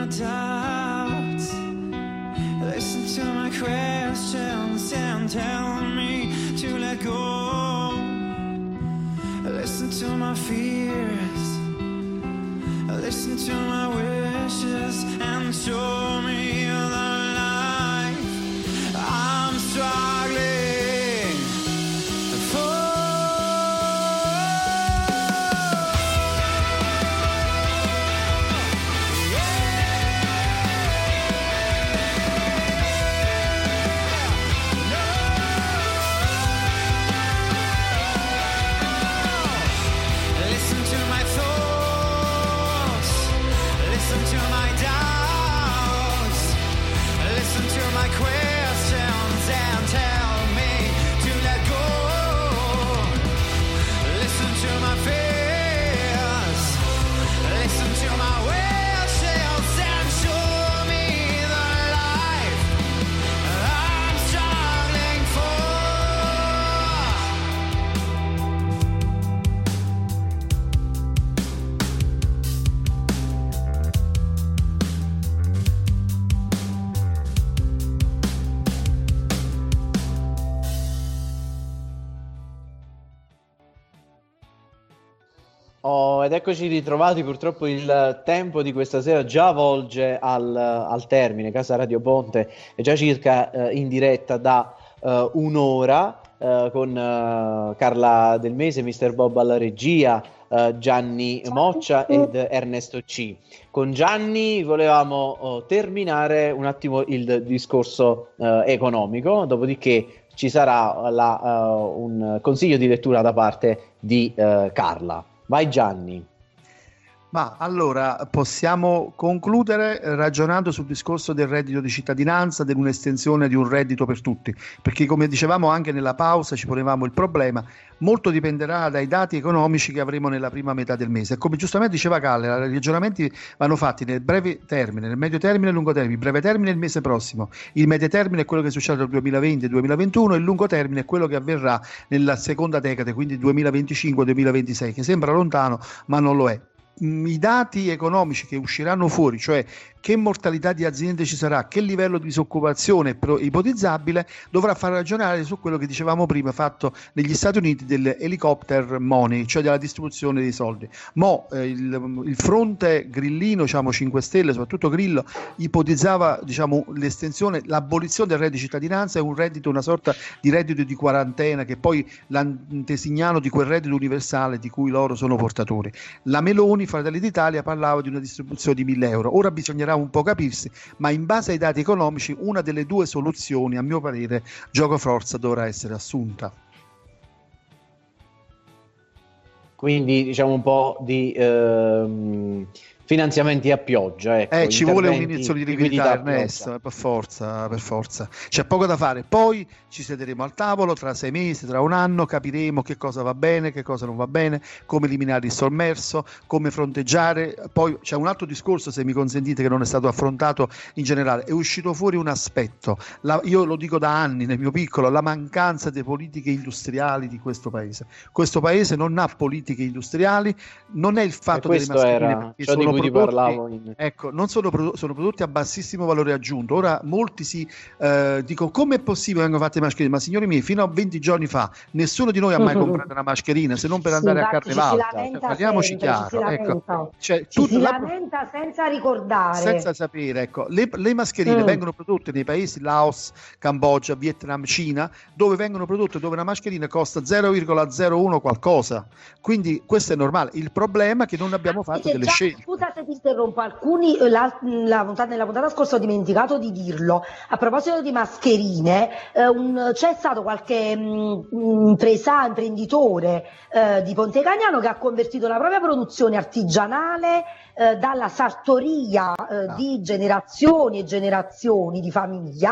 doubts. Listen to my questions and tell me to let go. Listen to my fears. Listen to my wishes and show me the life I'm struggling for. Listen to my thoughts. Listen to my doubts. Listen to my questions and tell me to let go. Listen to my fears. Listen to my wishes and show me the life I'm struggling for. Oh, ed eccoci ritrovati, purtroppo il tempo di questa sera già volge al termine. Casa Radio Ponte è già circa in diretta da un'ora con Carla Del Mese, Mr. Bob alla regia, Gianni Moccia ed Ernesto C. Con Gianni volevamo terminare un attimo il discorso economico, dopodiché ci sarà un consiglio di lettura da parte di Carla. Vai Gianni. Ma allora possiamo concludere ragionando sul discorso del reddito di cittadinanza, dell'un'estensione di un reddito per tutti, perché come dicevamo anche nella pausa ci ponevamo il problema, molto dipenderà dai dati economici che avremo nella prima metà del mese. E come giustamente diceva Calle, i ragionamenti vanno fatti nel breve termine, nel medio termine e nel lungo termine. Il breve termine è il mese prossimo, il medio termine è quello che succede nel 2020 e 2021 e il lungo termine è quello che avverrà nella seconda decade, quindi 2025-2026, che sembra lontano ma non lo è. I dati economici che usciranno fuori, cioè che mortalità di aziende ci sarà, che livello di disoccupazione ipotizzabile, dovrà far ragionare su quello che dicevamo prima fatto negli Stati Uniti dell'helicopter money, cioè della distribuzione dei soldi. Il fronte grillino, diciamo 5 Stelle, soprattutto Grillo, ipotizzava l'estensione, l'abolizione del reddito di cittadinanza e un reddito, una sorta di reddito di quarantena, che poi l'antesignano di quel reddito universale di cui loro sono portatori. La Meloni, Fratelli d'Italia, parlava di una distribuzione di 1.000 euro. Ora bisognerà un po' capirsi, ma in base ai dati economici una delle due soluzioni, a mio parere, gioco forza dovrà essere assunta. Quindi diciamo un po' di finanziamenti a pioggia, ecco, ci vuole un inizio di liquidità, Ernesto, per forza. C'è poco da fare, poi ci siederemo al tavolo tra 6 mesi, tra un anno, capiremo che cosa va bene, che cosa non va bene, come eliminare il sommerso, come fronteggiare. Poi c'è un altro discorso, se mi consentite, che non è stato affrontato in generale. È uscito fuori un aspetto, io lo dico da anni nel mio piccolo, la mancanza di politiche industriali di questo paese. Questo paese non ha politiche industriali, non è il fatto delle mascherine, perché sono prodotti, ecco, non sono prodotti a bassissimo valore aggiunto. Ora molti dicono: come è possibile vengono fatte le mascherine? Ma signori miei, fino a 20 giorni fa nessuno di noi ha mai comprato una mascherina, se non per andare a Carnevale. Parliamoci chiaro, ecco, ci si lamenta senza ricordare, senza sapere, ecco. Le mascherine vengono prodotte nei paesi Laos, Cambogia, Vietnam, Cina, dove vengono prodotte, dove una mascherina costa 0,01 qualcosa, quindi questo è normale. Il problema è che non abbiamo fatto delle scelte. Scusa se ti interrompo, nella puntata scorsa ho dimenticato di dirlo, a proposito di mascherine, c'è stato qualche imprenditore di Pontecagnano che ha convertito la propria produzione artigianale dalla sartoria di generazioni e generazioni di famiglia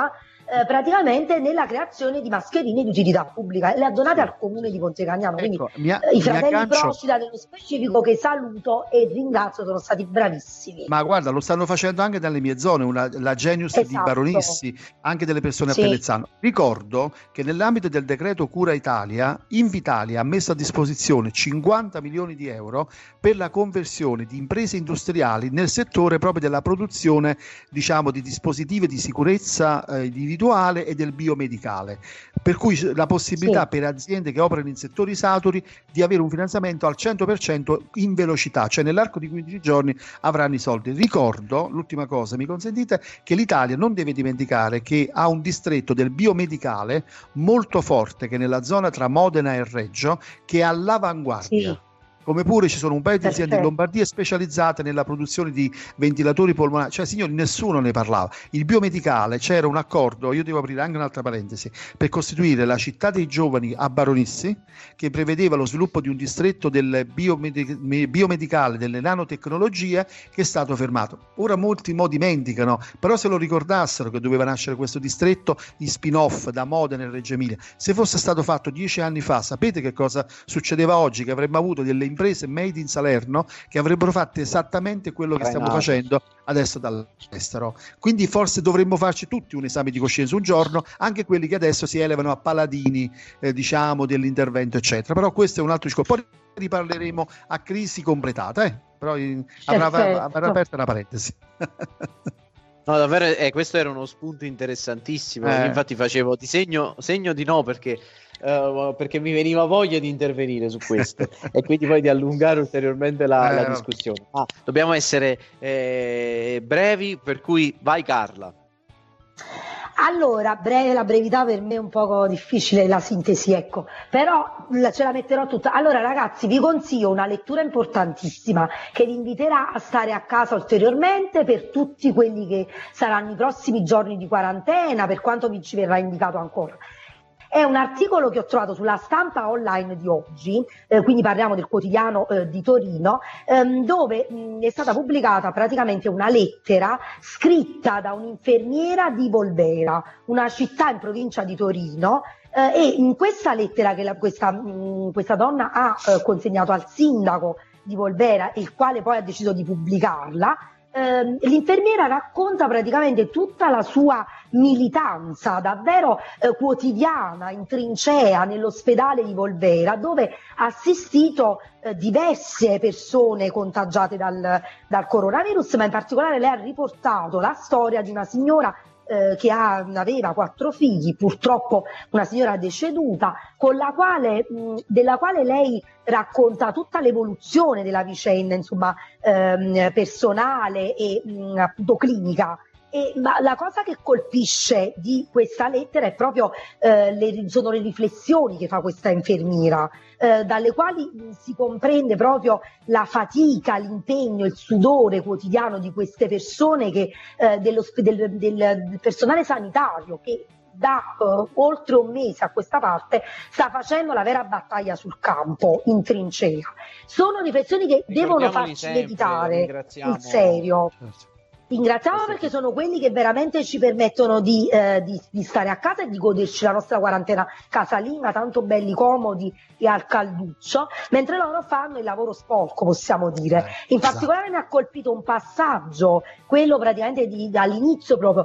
praticamente nella creazione di mascherine di utilità pubblica, le ha donate al comune di Pontecagnano, quindi Ecco, i fratelli aggancio. Procida nello specifico, che saluto e ringrazio, sono stati bravissimi. Ma guarda, lo stanno facendo anche dalle mie zone, la Genius di Esatto. Baronissi, anche delle persone Sì. a Pellezzano. Ricordo che nell'ambito del decreto Cura Italia, Invitalia ha messo a disposizione 50 milioni di euro per la conversione di imprese industriali nel settore proprio della produzione, diciamo, di dispositivi di sicurezza individuale e del biomedicale. Per cui la possibilità per aziende che operano in settori saturi di avere un finanziamento al 100% in velocità, cioè nell'arco di 15 giorni avranno i soldi. Ricordo, l'ultima cosa, mi consentite, che l'Italia non deve dimenticare che ha un distretto del biomedicale molto forte, che è nella zona tra Modena e Reggio, che è all'avanguardia. Sì. Come pure ci sono un paio di aziende in Perfetto. Lombardia specializzate nella produzione di ventilatori polmonari. Cioè, signori, nessuno ne parlava. Il biomedicale, c'era un accordo, io devo aprire anche un'altra parentesi, per costituire la città dei giovani a Baronissi, che prevedeva lo sviluppo di un distretto del biomedicale, delle nanotecnologie, che è stato fermato. Ora molti dimenticano, però se lo ricordassero che doveva nascere questo distretto di spin-off da Modena e Reggio Emilia, se fosse stato fatto 10 anni fa, sapete che cosa succedeva oggi? Che avremmo avuto delle imprese made in Salerno che avrebbero fatto esattamente quello che stiamo facendo adesso dall'estero. Quindi forse dovremmo farci tutti un esame di coscienza un giorno, anche quelli che adesso si elevano a paladini, diciamo, dell'intervento, eccetera. Però questo è un altro discorso. Poi riparleremo a crisi completata, però avrà aperta una parentesi. No, davvero, questo era uno spunto interessantissimo. Infatti facevo segno di no, perché mi veniva voglia di intervenire su questo e quindi poi di allungare ulteriormente la discussione. Dobbiamo essere brevi, per cui vai Carla. Allora, la brevità per me è un poco difficile, la sintesi, ecco, però ce la metterò tutta. Allora ragazzi, vi consiglio una lettura importantissima che vi inviterà a stare a casa ulteriormente per tutti quelli che saranno i prossimi giorni di quarantena, per quanto vi ci verrà indicato ancora. È un articolo che ho trovato sulla stampa online di oggi, quindi parliamo del quotidiano di Torino, dove è stata pubblicata praticamente una lettera scritta da un'infermiera di Volvera, una città in provincia di Torino, e in questa lettera che questa donna ha consegnato al sindaco di Volvera, il quale poi ha deciso di pubblicarla, l'infermiera racconta praticamente tutta la sua militanza davvero quotidiana in trincea nell'ospedale di Volvera, dove ha assistito diverse persone contagiate dal coronavirus, ma in particolare lei ha riportato la storia di una signora che aveva 4 figli, purtroppo una signora deceduta, della quale lei racconta tutta l'evoluzione della vicenda, insomma, personale e appunto clinica. Ma la cosa che colpisce di questa lettera è proprio sono le riflessioni che fa questa infermiera, dalle quali si comprende proprio la fatica, l'impegno, il sudore quotidiano di queste persone, del personale sanitario che da oltre un mese a questa parte sta facendo la vera battaglia sul campo, in trincea. Sono riflessioni che devono farci meditare sul serio. Ringraziamo perché sono quelli che veramente ci permettono di stare a casa e di goderci la nostra quarantena casalinga, tanto belli comodi e al calduccio, mentre loro fanno il lavoro sporco, possiamo dire. In particolare mi ha colpito un passaggio, quello praticamente dall'inizio proprio,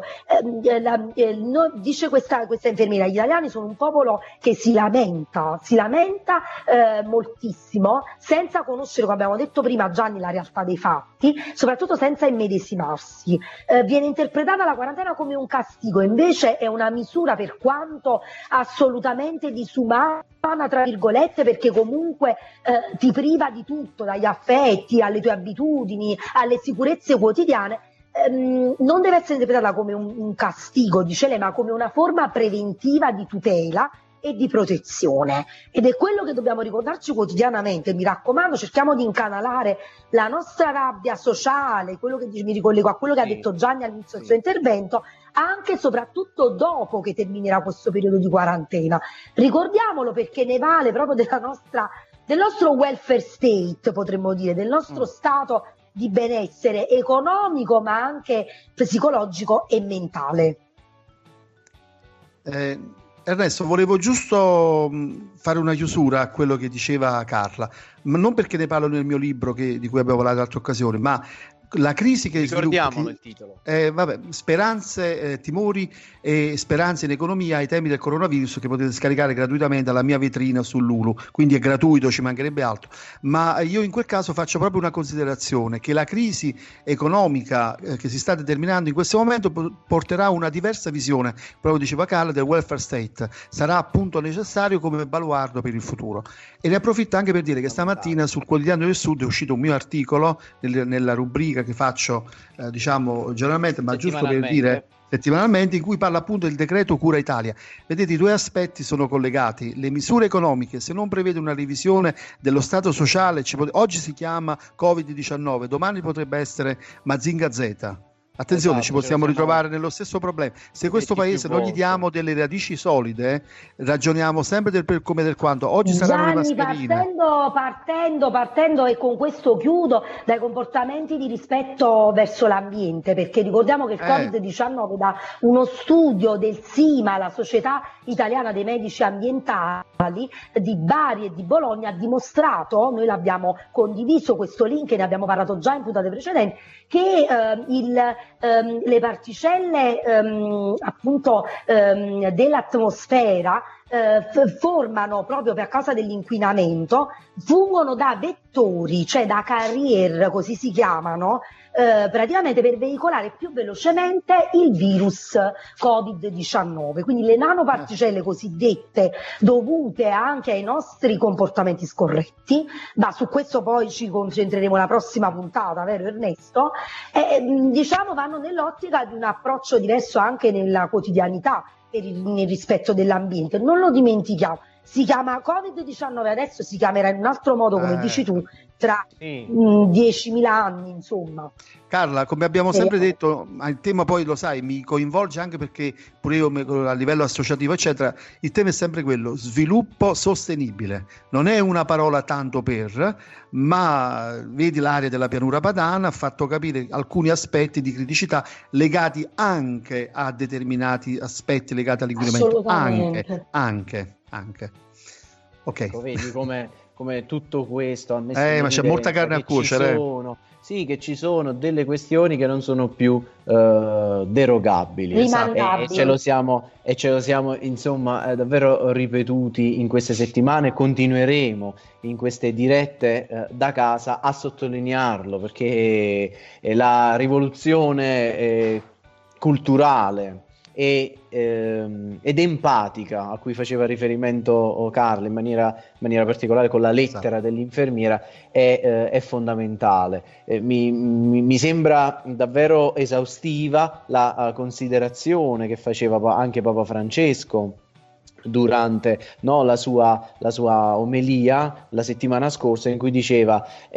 dice questa infermiera: gli italiani sono un popolo che si lamenta moltissimo, senza conoscere, come abbiamo detto prima Gianni, la realtà dei fatti, soprattutto senza immedesimarsi. Viene interpretata la quarantena come un castigo, invece è una misura, per quanto assolutamente disumana, tra virgolette, perché comunque ti priva di tutto, dagli affetti, alle tue abitudini, alle sicurezze quotidiane. Non deve essere interpretata come un castigo, dice lei, ma come una forma preventiva di tutela e di protezione, ed è quello che dobbiamo ricordarci quotidianamente. Mi raccomando, cerchiamo di incanalare la nostra rabbia sociale, quello che mi ricollego a quello che ha detto Gianni all'inizio del suo intervento, anche e soprattutto dopo che terminerà questo periodo di quarantena. Ricordiamolo, perché ne vale proprio del nostro welfare state, potremmo dire, del nostro stato di benessere economico, ma anche psicologico e mentale. Ernesto, volevo giusto fare una chiusura a quello che diceva Carla, ma non perché ne parlo nel mio libro di cui abbiamo parlato in altre occasioni, ma la crisi che ricordiamolo il titolo. Speranze, timori e speranze in economia ai temi del coronavirus, che potete scaricare gratuitamente dalla mia vetrina sull'Ulu, quindi è gratuito, ci mancherebbe altro. Ma io in quel caso faccio proprio una considerazione, che la crisi economica che si sta determinando in questo momento porterà una diversa visione, proprio diceva Carla, del welfare state, sarà appunto necessario come baluardo per il futuro. E ne approfitto anche per dire che stamattina sul Quotidiano del Sud è uscito un mio articolo nella rubrica che faccio diciamo giornalmente, ma giusto per dire settimanalmente, in cui parla appunto del decreto Cura Italia. Vedete, i due aspetti sono collegati. Le misure economiche, se non prevede una revisione dello stato sociale, oggi si chiama Covid-19, domani potrebbe essere Mazinga Z. Attenzione, ci possiamo ritrovare nello stesso problema. Se questo paese non gli diamo delle radici solide, ragioniamo sempre del per come del quanto. Oggi saranno le mascherine. Partendo e con questo chiudo, dai comportamenti di rispetto verso l'ambiente, perché ricordiamo che il Covid-19, da uno studio del SIMA, la Società Italiana dei Medici Ambientali di Bari e di Bologna, ha dimostrato, noi l'abbiamo condiviso questo link, ne abbiamo parlato già in puntate precedenti, che le particelle dell'atmosfera formano, proprio per causa dell'inquinamento, fungono da vettori, cioè da carrier, così si chiamano, praticamente per veicolare più velocemente il virus Covid-19. Quindi le nanoparticelle cosiddette, dovute anche ai nostri comportamenti scorretti, ma su questo poi ci concentreremo la prossima puntata, vero Ernesto? Diciamo vanno nell'ottica di un approccio diverso anche nella quotidianità, nel rispetto dell'ambiente. Non lo dimentichiamo, si chiama Covid-19, adesso si chiamerà in un altro modo, come dici tu, tra 10.000 anni, insomma. Carla, come abbiamo sempre detto, il tema poi lo sai, mi coinvolge anche perché pure io a livello associativo eccetera, il tema è sempre quello, sviluppo sostenibile. Non è una parola tanto per, ma vedi l'area della pianura padana ha fatto capire alcuni aspetti di criticità legati anche a determinati aspetti legati all'inquinamento. Anche. Ok. Ecco, vedi come tutto questo ma c'è molta carne a cuocere. Sì, che ci sono delle questioni che non sono più derogabili, e ce lo siamo insomma davvero ripetuti in queste settimane, e continueremo in queste dirette da casa a sottolinearlo, perché la rivoluzione culturale ed empatica a cui faceva riferimento Carla in maniera particolare con la lettera dell'infermiera è fondamentale. Mi sembra davvero esaustiva la considerazione che faceva anche Papa Francesco durante la sua omelia la settimana scorsa, in cui diceva è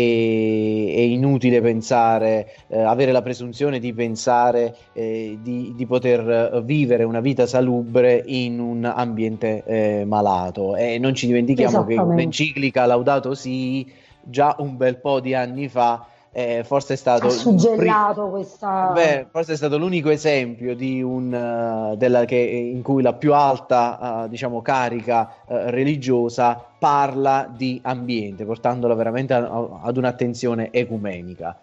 inutile pensare, avere la presunzione di pensare di poter vivere una vita salubre in un ambiente malato, e non ci dimentichiamo che l'enciclica Laudato Si già un bel po' di anni fa forse è stato ha suggellato questa. Forse è stato l'unico esempio di in cui la più alta diciamo carica religiosa parla di ambiente, portandola veramente ad un'attenzione ecumenica.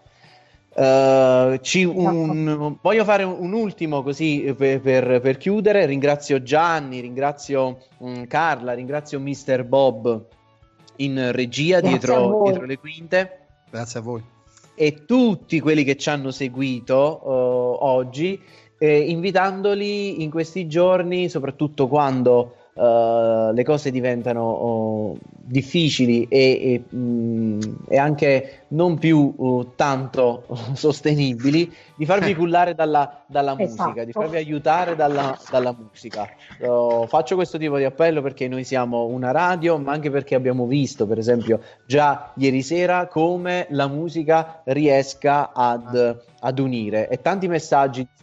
Voglio fare un ultimo così per chiudere. Ringrazio Gianni, ringrazio Carla, ringrazio Mr. Bob in regia dietro le quinte. Grazie a voi. E tutti quelli che ci hanno seguito oggi, invitandoli in questi giorni, soprattutto quando le cose diventano difficili e anche non più tanto sostenibili, di farvi cullare dalla musica, di farvi aiutare dalla musica. Faccio questo tipo di appello perché noi siamo una radio, ma anche perché abbiamo visto, per esempio, già ieri sera come la musica riesca ad unire, e tanti messaggi di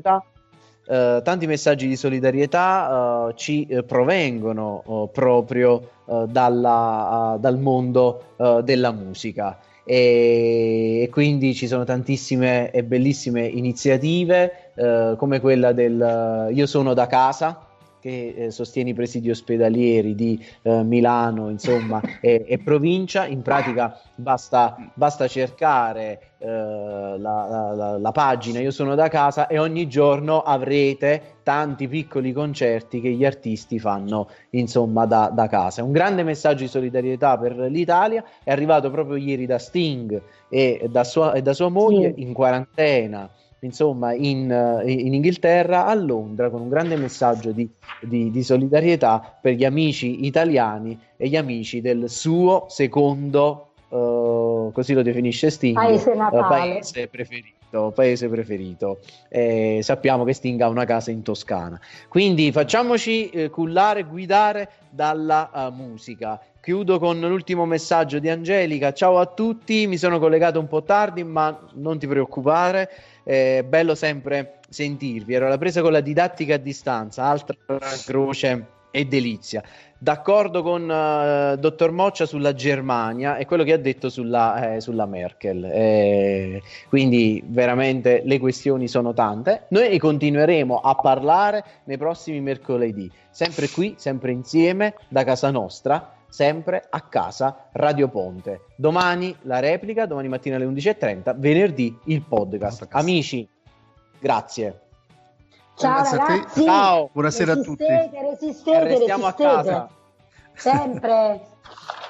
solidarietà ci provengono proprio dal mondo della musica, e quindi ci sono tantissime e bellissime iniziative come quella del Io sono da casa, che sostiene i presidi ospedalieri di Milano, insomma, e provincia. In pratica basta cercare la pagina Io sono da casa e ogni giorno avrete tanti piccoli concerti che gli artisti fanno, insomma, da casa. Un grande messaggio di solidarietà per l'Italia è arrivato proprio ieri da Sting e da sua moglie, in quarantena, insomma, in Inghilterra, a Londra, con un grande messaggio di solidarietà per gli amici italiani e gli amici del suo secondo, così lo definisce Sting, paese natale, paese preferito. Sappiamo che Sting ha una casa in Toscana, quindi facciamoci cullare, guidare dalla musica. Chiudo con l'ultimo messaggio di Angelica: ciao a tutti, mi sono collegato un po' tardi, ma non ti preoccupare, bello sempre sentirvi. Ero alla presa con la didattica a distanza, altra croce e delizia. D'accordo con dottor Moccia sulla Germania e quello che ha detto sulla Merkel, quindi veramente le questioni sono tante. Noi continueremo a parlare nei prossimi mercoledì, sempre qui, sempre insieme, da casa nostra, sempre a casa Radio Ponte. Domani la replica, domani mattina alle 11:30, venerdì il podcast. Amici, grazie. Ciao ragazzi, ciao, buonasera a tutti. Resistete, restiamo a casa sempre.